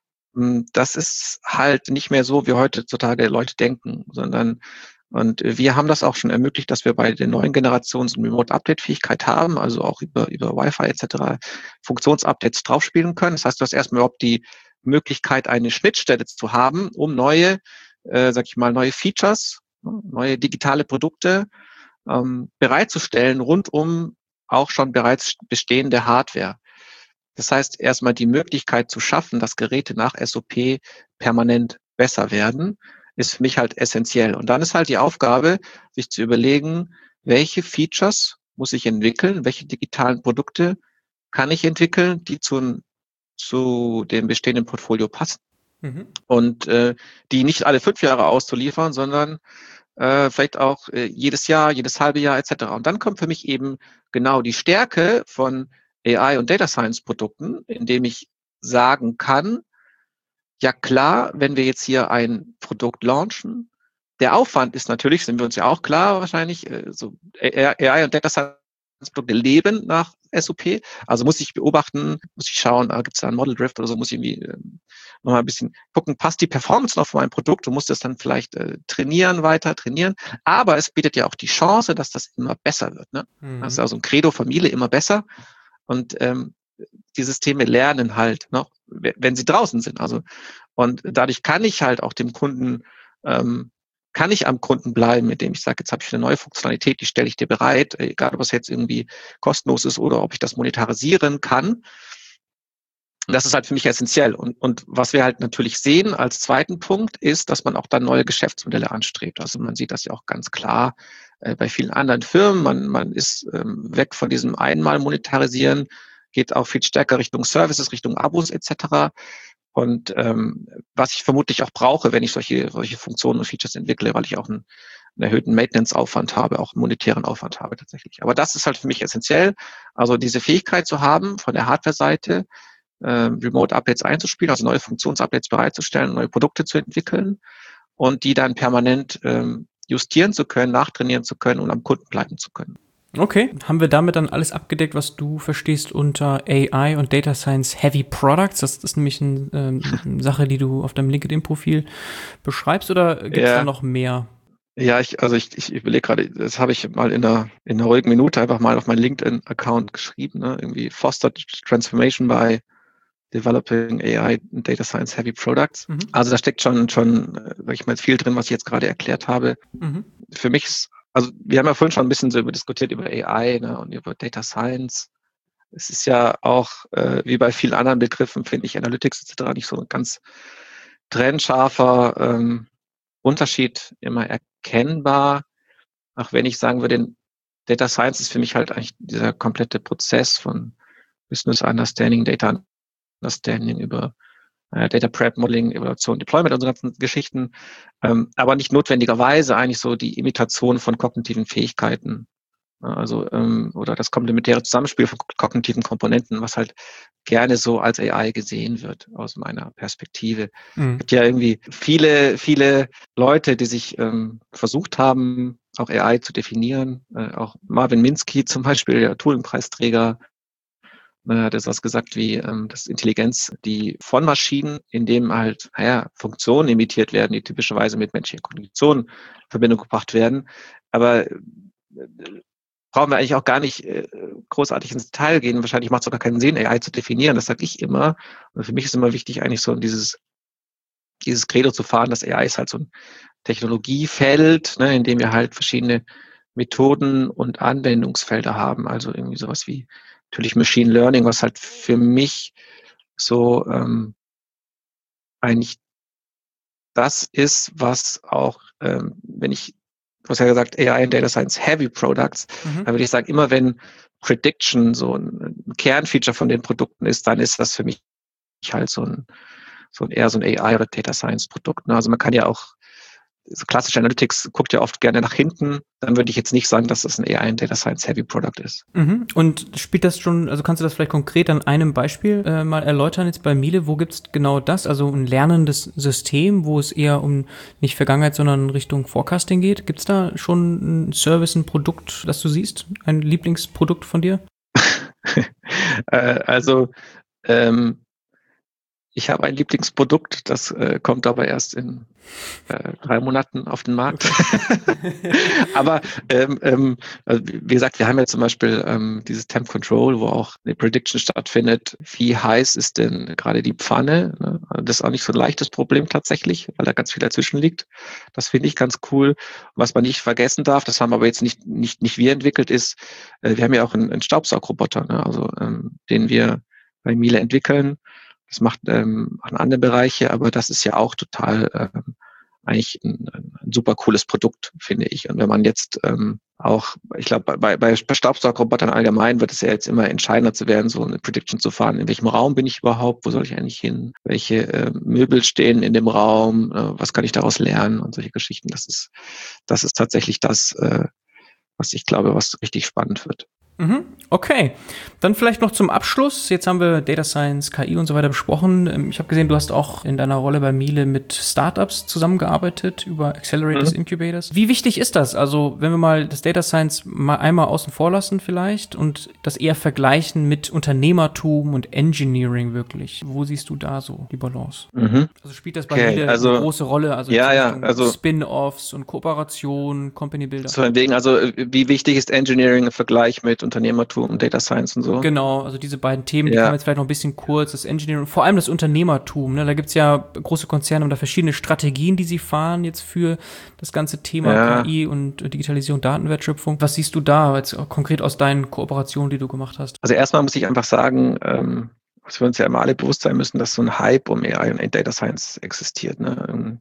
Das ist halt nicht mehr so, wie heutzutage Leute denken, sondern und wir haben das auch schon ermöglicht, dass wir bei den neuen Generationen so eine Remote-Update-Fähigkeit haben, also auch über Wi-Fi etc. Funktionsupdates draufspielen können. Das heißt, du hast erstmal überhaupt die Möglichkeit, eine Schnittstelle zu haben, um neue Features, neue digitale Produkte bereitzustellen, rund um auch schon bereits bestehende Hardware. Das heißt, erstmal die Möglichkeit zu schaffen, dass Geräte nach SOP permanent besser werden, ist für mich halt essentiell. Und dann ist halt die Aufgabe, sich zu überlegen, welche Features muss ich entwickeln, welche digitalen Produkte kann ich entwickeln, die zu dem bestehenden Portfolio passen. Und die nicht alle 5 Jahre auszuliefern, sondern vielleicht auch jedes Jahr, jedes halbe Jahr etc. Und dann kommt für mich eben genau die Stärke von AI und Data Science Produkten, indem ich sagen kann, ja klar, wenn wir jetzt hier ein Produkt launchen, der Aufwand ist natürlich, sind wir uns ja auch klar wahrscheinlich, so AI und Data Science Produkte leben nach SOP. Also muss ich beobachten, muss ich schauen, gibt es da einen Model Drift oder so, muss ich irgendwie nochmal ein bisschen gucken, passt die Performance noch von meinem Produkt und muss das dann vielleicht weiter trainieren. Aber es bietet ja auch die Chance, dass das immer besser wird. Ne? Das ist also ein Credo, Familie, immer besser. Und die Systeme lernen halt noch, wenn sie draußen sind. Also, und dadurch kann ich halt auch dem Kunden, kann ich am Kunden bleiben, indem ich sage, jetzt habe ich eine neue Funktionalität, die stelle ich dir bereit, egal ob es jetzt irgendwie kostenlos ist oder ob ich das monetarisieren kann. Das ist halt für mich essentiell. Und was wir halt natürlich sehen als zweiten Punkt ist, dass man auch dann neue Geschäftsmodelle anstrebt. Also man sieht das ja auch ganz klar bei vielen anderen Firmen. Man ist weg von diesem einmal Monetarisieren, geht auch viel stärker Richtung Services, Richtung Abos etc. Und was ich vermutlich auch brauche, wenn ich solche Funktionen und Features entwickle, weil ich auch einen erhöhten Maintenance-Aufwand habe, auch einen monetären Aufwand habe tatsächlich. Aber das ist halt für mich essentiell. Also diese Fähigkeit zu haben von der Hardware-Seite, Remote-Updates einzuspielen, also neue Funktionsupdates bereitzustellen, neue Produkte zu entwickeln und die dann permanent justieren zu können, nachtrainieren zu können und am Kunden bleiben zu können. Okay, haben wir damit dann alles abgedeckt, was du verstehst unter AI und Data Science Heavy Products? Das ist nämlich eine Sache, die du auf deinem LinkedIn-Profil beschreibst, oder gibt es da noch mehr? Ja, ich überlege gerade, das habe ich mal in einer ruhigen Minute einfach mal auf meinen LinkedIn-Account geschrieben, ne? Irgendwie Foster Transformation by Developing AI and Data Science Heavy Products. Also da steckt schon, sag ich mal, viel drin, was ich jetzt gerade erklärt habe. Für mich ist, also wir haben ja vorhin schon ein bisschen so diskutiert über AI, ne, und über Data Science. Es ist ja auch, wie bei vielen anderen Begriffen, finde ich, Analytics etc. nicht so ein ganz trennscharfer Unterschied immer erkennbar. Auch wenn ich sagen würde, Data Science ist für mich halt eigentlich dieser komplette Prozess von Business Understanding, Data Understanding über Data Prep, Modeling, Evaluation, Deployment und so ganzen Geschichten, aber nicht notwendigerweise eigentlich so die Imitation von kognitiven Fähigkeiten, also oder das komplementäre Zusammenspiel von kognitiven Komponenten, was halt gerne so als AI gesehen wird aus meiner Perspektive. Es gibt ja irgendwie viele Leute, die sich versucht haben, auch AI zu definieren. Auch Marvin Minsky zum Beispiel, der Turing-Preisträger, hat jetzt was gesagt wie, dass Intelligenz, die von Maschinen, in dem halt, Funktionen imitiert werden, die typischerweise mit menschlichen Kognitionen in Verbindung gebracht werden. Aber brauchen wir eigentlich auch gar nicht großartig ins Detail gehen. Wahrscheinlich macht es sogar keinen Sinn, AI zu definieren. Das sage ich immer. Und für mich ist immer wichtig, eigentlich so dieses Credo zu fahren, dass AI ist halt so ein Technologiefeld, ne, in dem wir halt verschiedene Methoden und Anwendungsfelder haben. Also irgendwie sowas wie natürlich Machine Learning, was halt für mich so eigentlich das ist, was auch, wenn ich, du hast ja gesagt, AI und Data Science Heavy Products, da würde ich sagen, immer wenn Prediction so ein Kernfeature von den Produkten ist, dann ist das für mich halt eher so ein AI oder Data Science Produkt. Ne? Also man kann ja auch, so klassische Analytics guckt ja oft gerne nach hinten, dann würde ich jetzt nicht sagen, dass das ein AI und Data Science Heavy Product ist. Und spielt das schon, also kannst du das vielleicht konkret an einem Beispiel mal erläutern jetzt bei Miele? Wo gibt's genau das? Also ein lernendes System, wo es eher um nicht Vergangenheit, sondern Richtung Forecasting geht? Gibt's da schon ein Service, ein Produkt, das du siehst? Ein Lieblingsprodukt von dir? Ich habe ein Lieblingsprodukt, das kommt aber erst in 3 Monaten auf den Markt. Okay. Aber also wie gesagt, wir haben ja zum Beispiel dieses Temp Control, wo auch eine Prediction stattfindet. Wie heiß ist denn gerade die Pfanne? Ne? Also das ist auch nicht so ein leichtes Problem tatsächlich, weil da ganz viel dazwischen liegt. Das finde ich ganz cool. Was man nicht vergessen darf, das haben aber jetzt nicht wir entwickelt, ist, wir haben ja auch einen Staubsaugroboter, ne? Also den wir bei Miele entwickeln. Das machen andere Bereiche, aber das ist ja auch total eigentlich ein super cooles Produkt, finde ich. Und wenn man jetzt auch, ich glaube, bei Staubsaugerrobotern allgemein wird es ja jetzt immer entscheidender zu werden, so eine Prediction zu fahren. In welchem Raum bin ich überhaupt? Wo soll ich eigentlich hin? Welche Möbel stehen in dem Raum? Was kann ich daraus lernen? Und solche Geschichten. Das ist tatsächlich das, was ich glaube, was richtig spannend wird. Okay, dann vielleicht noch zum Abschluss. Jetzt haben wir Data Science, KI und so weiter besprochen. Ich habe gesehen, du hast auch in deiner Rolle bei Miele mit Startups zusammengearbeitet über Accelerators, Incubators. Wie wichtig ist das? Also wenn wir mal das Data Science mal einmal außen vor lassen vielleicht und das eher vergleichen mit Unternehmertum und Engineering wirklich. Wo siehst du da so die Balance? Also spielt das bei Miele eine große Rolle? Also Spin-Offs und Kooperation, Company Builder? So ein Ding, also wie wichtig ist Engineering im Vergleich mit Unternehmertum und Data Science und so? Genau, also diese beiden Themen, die kann man jetzt vielleicht noch ein bisschen kurz, das Engineering, vor allem das Unternehmertum, ne? Da gibt's ja große Konzerne und da verschiedene Strategien, die sie fahren jetzt für das ganze Thema KI und Digitalisierung, Datenwertschöpfung. Was siehst du da jetzt konkret aus deinen Kooperationen, die du gemacht hast? Also erstmal muss ich einfach sagen, dass wir uns ja immer alle bewusst sein müssen, dass so ein Hype um AI und Data Science existiert. Ne?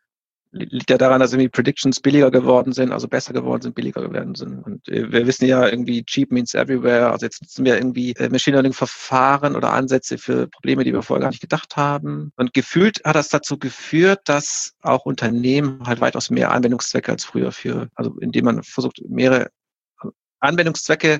Liegt ja daran, dass irgendwie Predictions billiger geworden sind, also besser geworden sind, billiger geworden sind. Und wir wissen ja irgendwie, cheap means everywhere. Also jetzt nutzen wir irgendwie Machine Learning Verfahren oder Ansätze für Probleme, die wir vorher gar nicht gedacht haben. Und gefühlt hat das dazu geführt, dass auch Unternehmen halt weitaus mehr Anwendungszwecke als früher also indem man versucht, mehrere Anwendungszwecke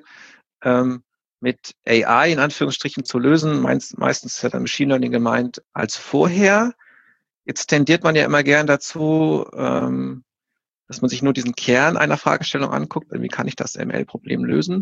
mit AI in Anführungsstrichen zu lösen. Meistens ist ja dann Machine Learning gemeint als vorher. Jetzt tendiert man ja immer gern dazu, dass man sich nur diesen Kern einer Fragestellung anguckt. Wie kann ich das ML-Problem lösen?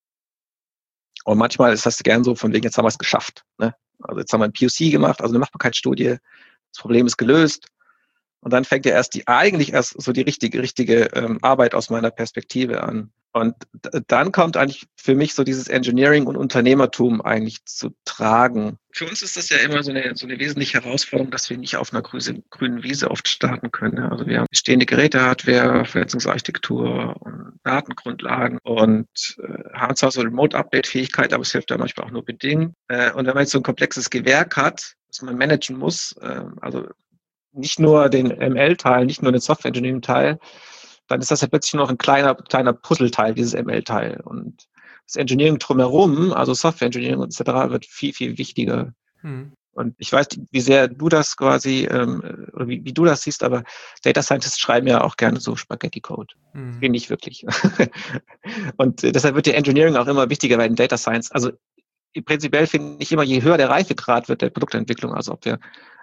Und manchmal ist das gern so von wegen, jetzt haben wir es geschafft. Ne? Also jetzt haben wir ein POC gemacht, also eine Machbarkeitsstudie. Das Problem ist gelöst. Und dann fängt ja eigentlich erst so die richtige Arbeit aus meiner Perspektive an. Und dann kommt eigentlich für mich so dieses Engineering und Unternehmertum eigentlich zu tragen. Für uns ist das ja immer so eine wesentliche Herausforderung, dass wir nicht auf einer grünen Wiese oft starten können. Also wir haben bestehende Geräte-Hardware, Vernetzungsarchitektur und Datengrundlagen und haben zwar so Remote-Update-Fähigkeit, aber es hilft ja manchmal auch nur bedingt. Und wenn man jetzt so ein komplexes Gewerk hat, das man managen muss, also nicht nur den ML-Teil, nicht nur den Software-Engineering-Teil, dann ist das ja plötzlich nur noch ein kleiner Puzzleteil, dieses ML-Teil. Und das Engineering drumherum, also Software-Engineering etc., wird viel, viel wichtiger. Und ich weiß, wie sehr du das quasi, oder wie du das siehst, aber Data Scientists schreiben ja auch gerne so Spaghetti-Code. Nicht wirklich. Und deshalb wird der Engineering auch immer wichtiger bei den Data Science. Also prinzipiell finde ich immer, je höher der Reifegrad wird der Produktentwicklung, also ob wir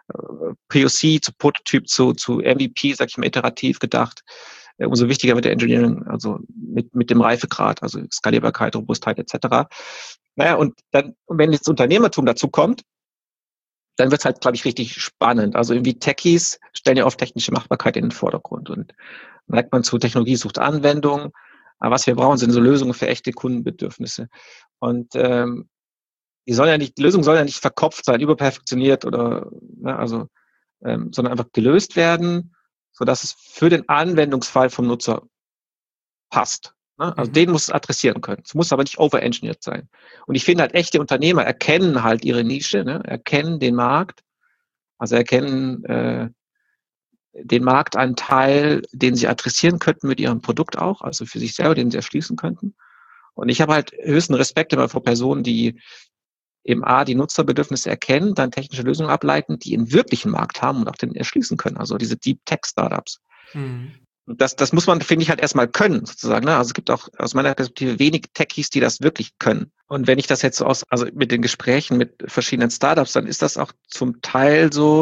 POC zu Prototyp zu MVP, sag ich mal, iterativ gedacht, umso wichtiger wird der Engineering, also mit dem Reifegrad, also Skalierbarkeit, Robustheit etc. Naja, und wenn jetzt Unternehmertum dazu kommt, dann wird es halt, glaube ich, richtig spannend. Also irgendwie Techies stellen ja oft technische Machbarkeit in den Vordergrund und merkt man zu, Technologie sucht Anwendung, aber was wir brauchen, sind so Lösungen für echte Kundenbedürfnisse. Und die Lösung soll ja nicht verkopft sein, überperfektioniert oder, sondern einfach gelöst werden, sodass es für den Anwendungsfall vom Nutzer passt. Ne? Also den muss es adressieren können. Es muss aber nicht overengineert sein. Und ich finde halt, echte Unternehmer erkennen halt ihre Nische, ne? Erkennen den Markt, also erkennen den Marktanteil, den sie adressieren könnten mit ihrem Produkt auch, also für sich selber, den sie erschließen könnten. Und ich habe halt höchsten Respekt immer vor Personen, die eben die Nutzerbedürfnisse erkennen, dann technische Lösungen ableiten, die einen wirklichen Markt haben und auch den erschließen können. Also diese Deep Tech Startups. Und das muss man, finde ich, halt erstmal können, sozusagen. Ne? Also es gibt auch aus meiner Perspektive wenig Techies, die das wirklich können. Und wenn ich das jetzt so also mit den Gesprächen mit verschiedenen Startups, dann ist das auch zum Teil so,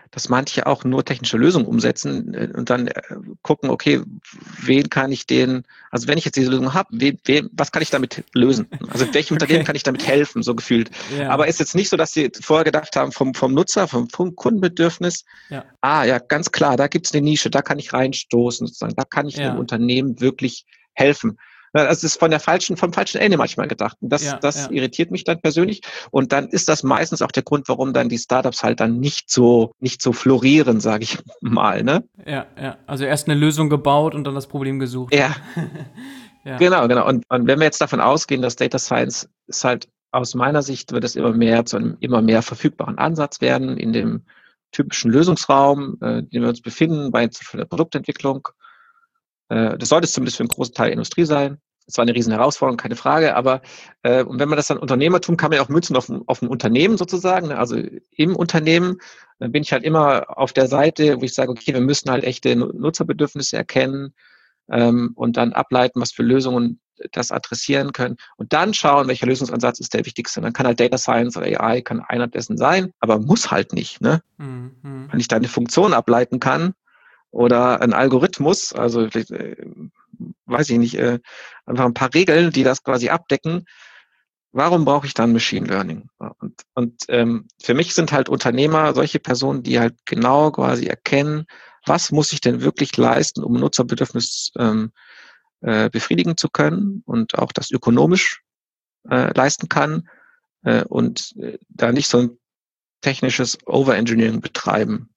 dass manche auch nur technische Lösungen umsetzen und dann gucken, okay, wen kann ich also wenn ich jetzt diese Lösung habe, was kann ich damit lösen? Also welchem Unternehmen kann ich damit helfen, so gefühlt. Ja. Aber ist jetzt nicht so, dass sie vorher gedacht haben, vom Nutzer, vom Kundenbedürfnis, ja, ganz klar, da gibt es eine Nische, da kann ich reinstoßen, sozusagen, da kann ich einem Unternehmen wirklich helfen. Das ist vom falschen Ende manchmal gedacht. Und das irritiert mich dann persönlich. Und dann ist das meistens auch der Grund, warum dann die Startups halt dann nicht so florieren, sage ich mal, ne? Ja. Also erst eine Lösung gebaut und dann das Problem gesucht. Ja. Ja. Genau. Und wenn wir jetzt davon ausgehen, dass Data Science ist halt aus meiner Sicht, wird es immer mehr zu einem immer mehr verfügbaren Ansatz werden in dem typischen Lösungsraum, in dem wir uns befinden, bei zum Beispiel der Produktentwicklung. Das sollte es zumindest für einen großen Teil der Industrie sein. Das war eine riesen Herausforderung, keine Frage, aber und wenn man das dann Unternehmertum, kann man ja auch münzen auf ein Unternehmen sozusagen. Also im Unternehmen bin ich halt immer auf der Seite, wo ich sage, okay, wir müssen halt echte Nutzerbedürfnisse erkennen und dann ableiten, was für Lösungen das adressieren können und dann schauen, welcher Lösungsansatz ist der wichtigste. Dann kann halt Data Science oder AI kann einer dessen sein, aber muss halt nicht. Ne? Wenn ich da eine Funktion ableiten kann, oder ein Algorithmus, also weiß ich nicht, einfach ein paar Regeln, die das quasi abdecken. Warum brauche ich dann Machine Learning? Und für mich sind halt Unternehmer solche Personen, die halt genau quasi erkennen, was muss ich denn wirklich leisten, um ein Nutzerbedürfnis befriedigen zu können und auch das ökonomisch leisten kann und da nicht so ein technisches Overengineering betreiben.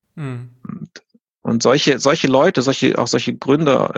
Und solche Leute, solche Gründer,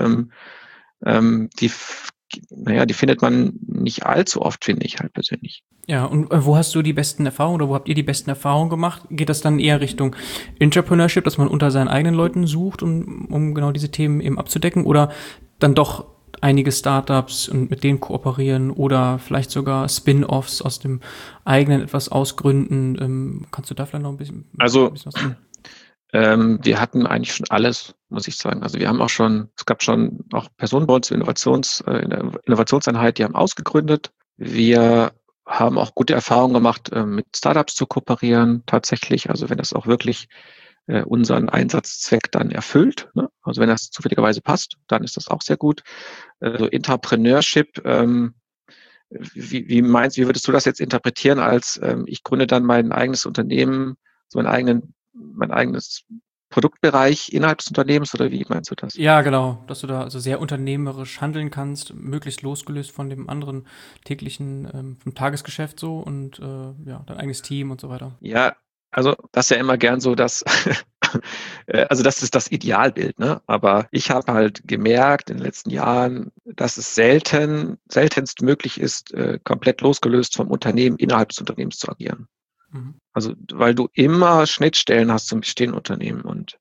die findet man nicht allzu oft, finde ich halt persönlich. Ja, und wo hast du die besten Erfahrungen oder wo habt ihr die besten Erfahrungen gemacht? Geht das dann eher Richtung Entrepreneurship, dass man unter seinen eigenen Leuten sucht, um genau diese Themen eben abzudecken? Oder dann doch einige Startups und mit denen kooperieren oder vielleicht sogar Spin-Offs aus dem eigenen etwas ausgründen? Kannst du da vielleicht noch ein bisschen was sagen? Wir hatten eigentlich schon alles, muss ich sagen. Also es gab schon auch Personen bei uns in der Innovationseinheit, die haben ausgegründet. Wir haben auch gute Erfahrungen gemacht, mit Startups zu kooperieren, tatsächlich. Also wenn das auch wirklich unseren Einsatzzweck dann erfüllt, ne? Also wenn das zufälligerweise passt, dann ist das auch sehr gut. Also Entrepreneurship, wie würdest du das jetzt interpretieren als ich gründe dann mein eigenes Unternehmen, so mein eigenes Produktbereich innerhalb des Unternehmens, oder wie meinst du das? Ja, genau, dass du da also sehr unternehmerisch handeln kannst, möglichst losgelöst von dem anderen täglichen, vom Tagesgeschäft so und dein eigenes Team und so weiter. Ja, also das ist ja immer gern so, dass also das ist das Idealbild, ne? Aber ich habe halt gemerkt in den letzten Jahren, dass es seltenst möglich ist, komplett losgelöst vom Unternehmen innerhalb des Unternehmens zu agieren. Also, weil du immer Schnittstellen hast zum bestehenden Unternehmen. Und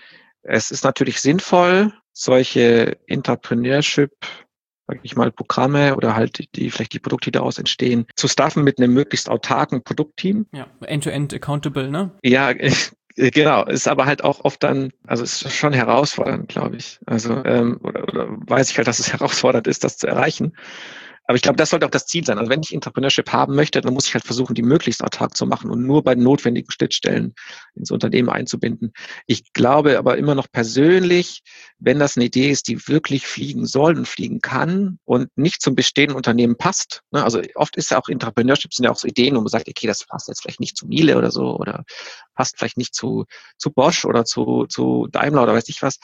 es ist natürlich sinnvoll, solche Entrepreneurship, sag ich mal, Programme oder halt vielleicht die Produkte, die daraus entstehen, zu staffen mit einem möglichst autarken Produktteam. Ja, end-to-end accountable, ne? Ja, genau. Ist aber halt auch oft dann, also ist schon herausfordernd, glaube ich. Also, oder weiß ich halt, dass es herausfordernd ist, das zu erreichen. Aber ich glaube, das sollte auch das Ziel sein. Also wenn ich Entrepreneurship haben möchte, dann muss ich halt versuchen, die möglichst autark zu machen und nur bei notwendigen Schnittstellen ins Unternehmen einzubinden. Ich glaube aber immer noch persönlich, wenn das eine Idee ist, die wirklich fliegen soll und fliegen kann und nicht zum bestehenden Unternehmen passt, ne? Also oft ist ja auch Entrepreneurship, sind ja auch so Ideen, wo man sagt, okay, das passt jetzt vielleicht nicht zu Miele oder so oder passt vielleicht nicht zu Bosch oder zu Daimler oder weiß ich was.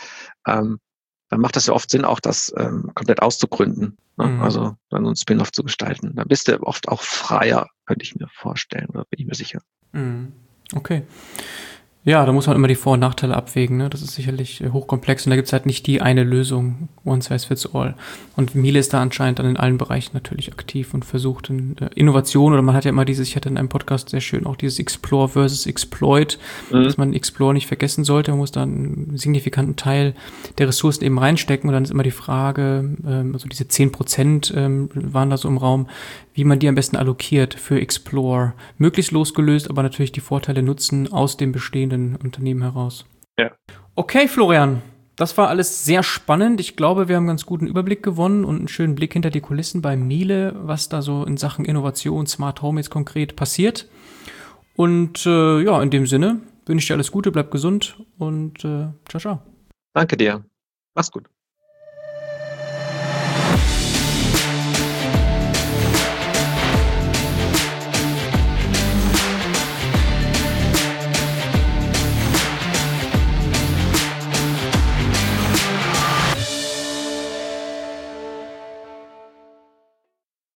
Dann macht das ja oft Sinn, auch das komplett auszugründen. Ne? Also dann so ein Spin-off zu gestalten. Da bist du oft auch freier, könnte ich mir vorstellen, oder bin ich mir sicher. Okay. Ja, da muss man immer die Vor- und Nachteile abwägen, ne? Das ist sicherlich hochkomplex und da gibt es halt nicht die eine Lösung, one size fits all. Und Miele ist da anscheinend dann in allen Bereichen natürlich aktiv und versucht Innovation, oder man hat ja immer ich hatte in einem Podcast sehr schön auch dieses Explore versus Exploit, dass man Explore nicht vergessen sollte, man muss da einen signifikanten Teil der Ressourcen eben reinstecken und dann ist immer die Frage, also diese 10% waren da so im Raum, wie man die am besten allokiert für Explore. Möglichst losgelöst, aber natürlich die Vorteile nutzen aus dem bestehenden Unternehmen heraus. Ja. Okay, Florian, das war alles sehr spannend. Ich glaube, wir haben einen ganz guten Überblick gewonnen und einen schönen Blick hinter die Kulissen bei Miele, was da so in Sachen Innovation, Smart Home jetzt konkret passiert. Und in dem Sinne wünsche ich dir alles Gute, bleib gesund und ciao, ciao. Danke dir. Mach's gut.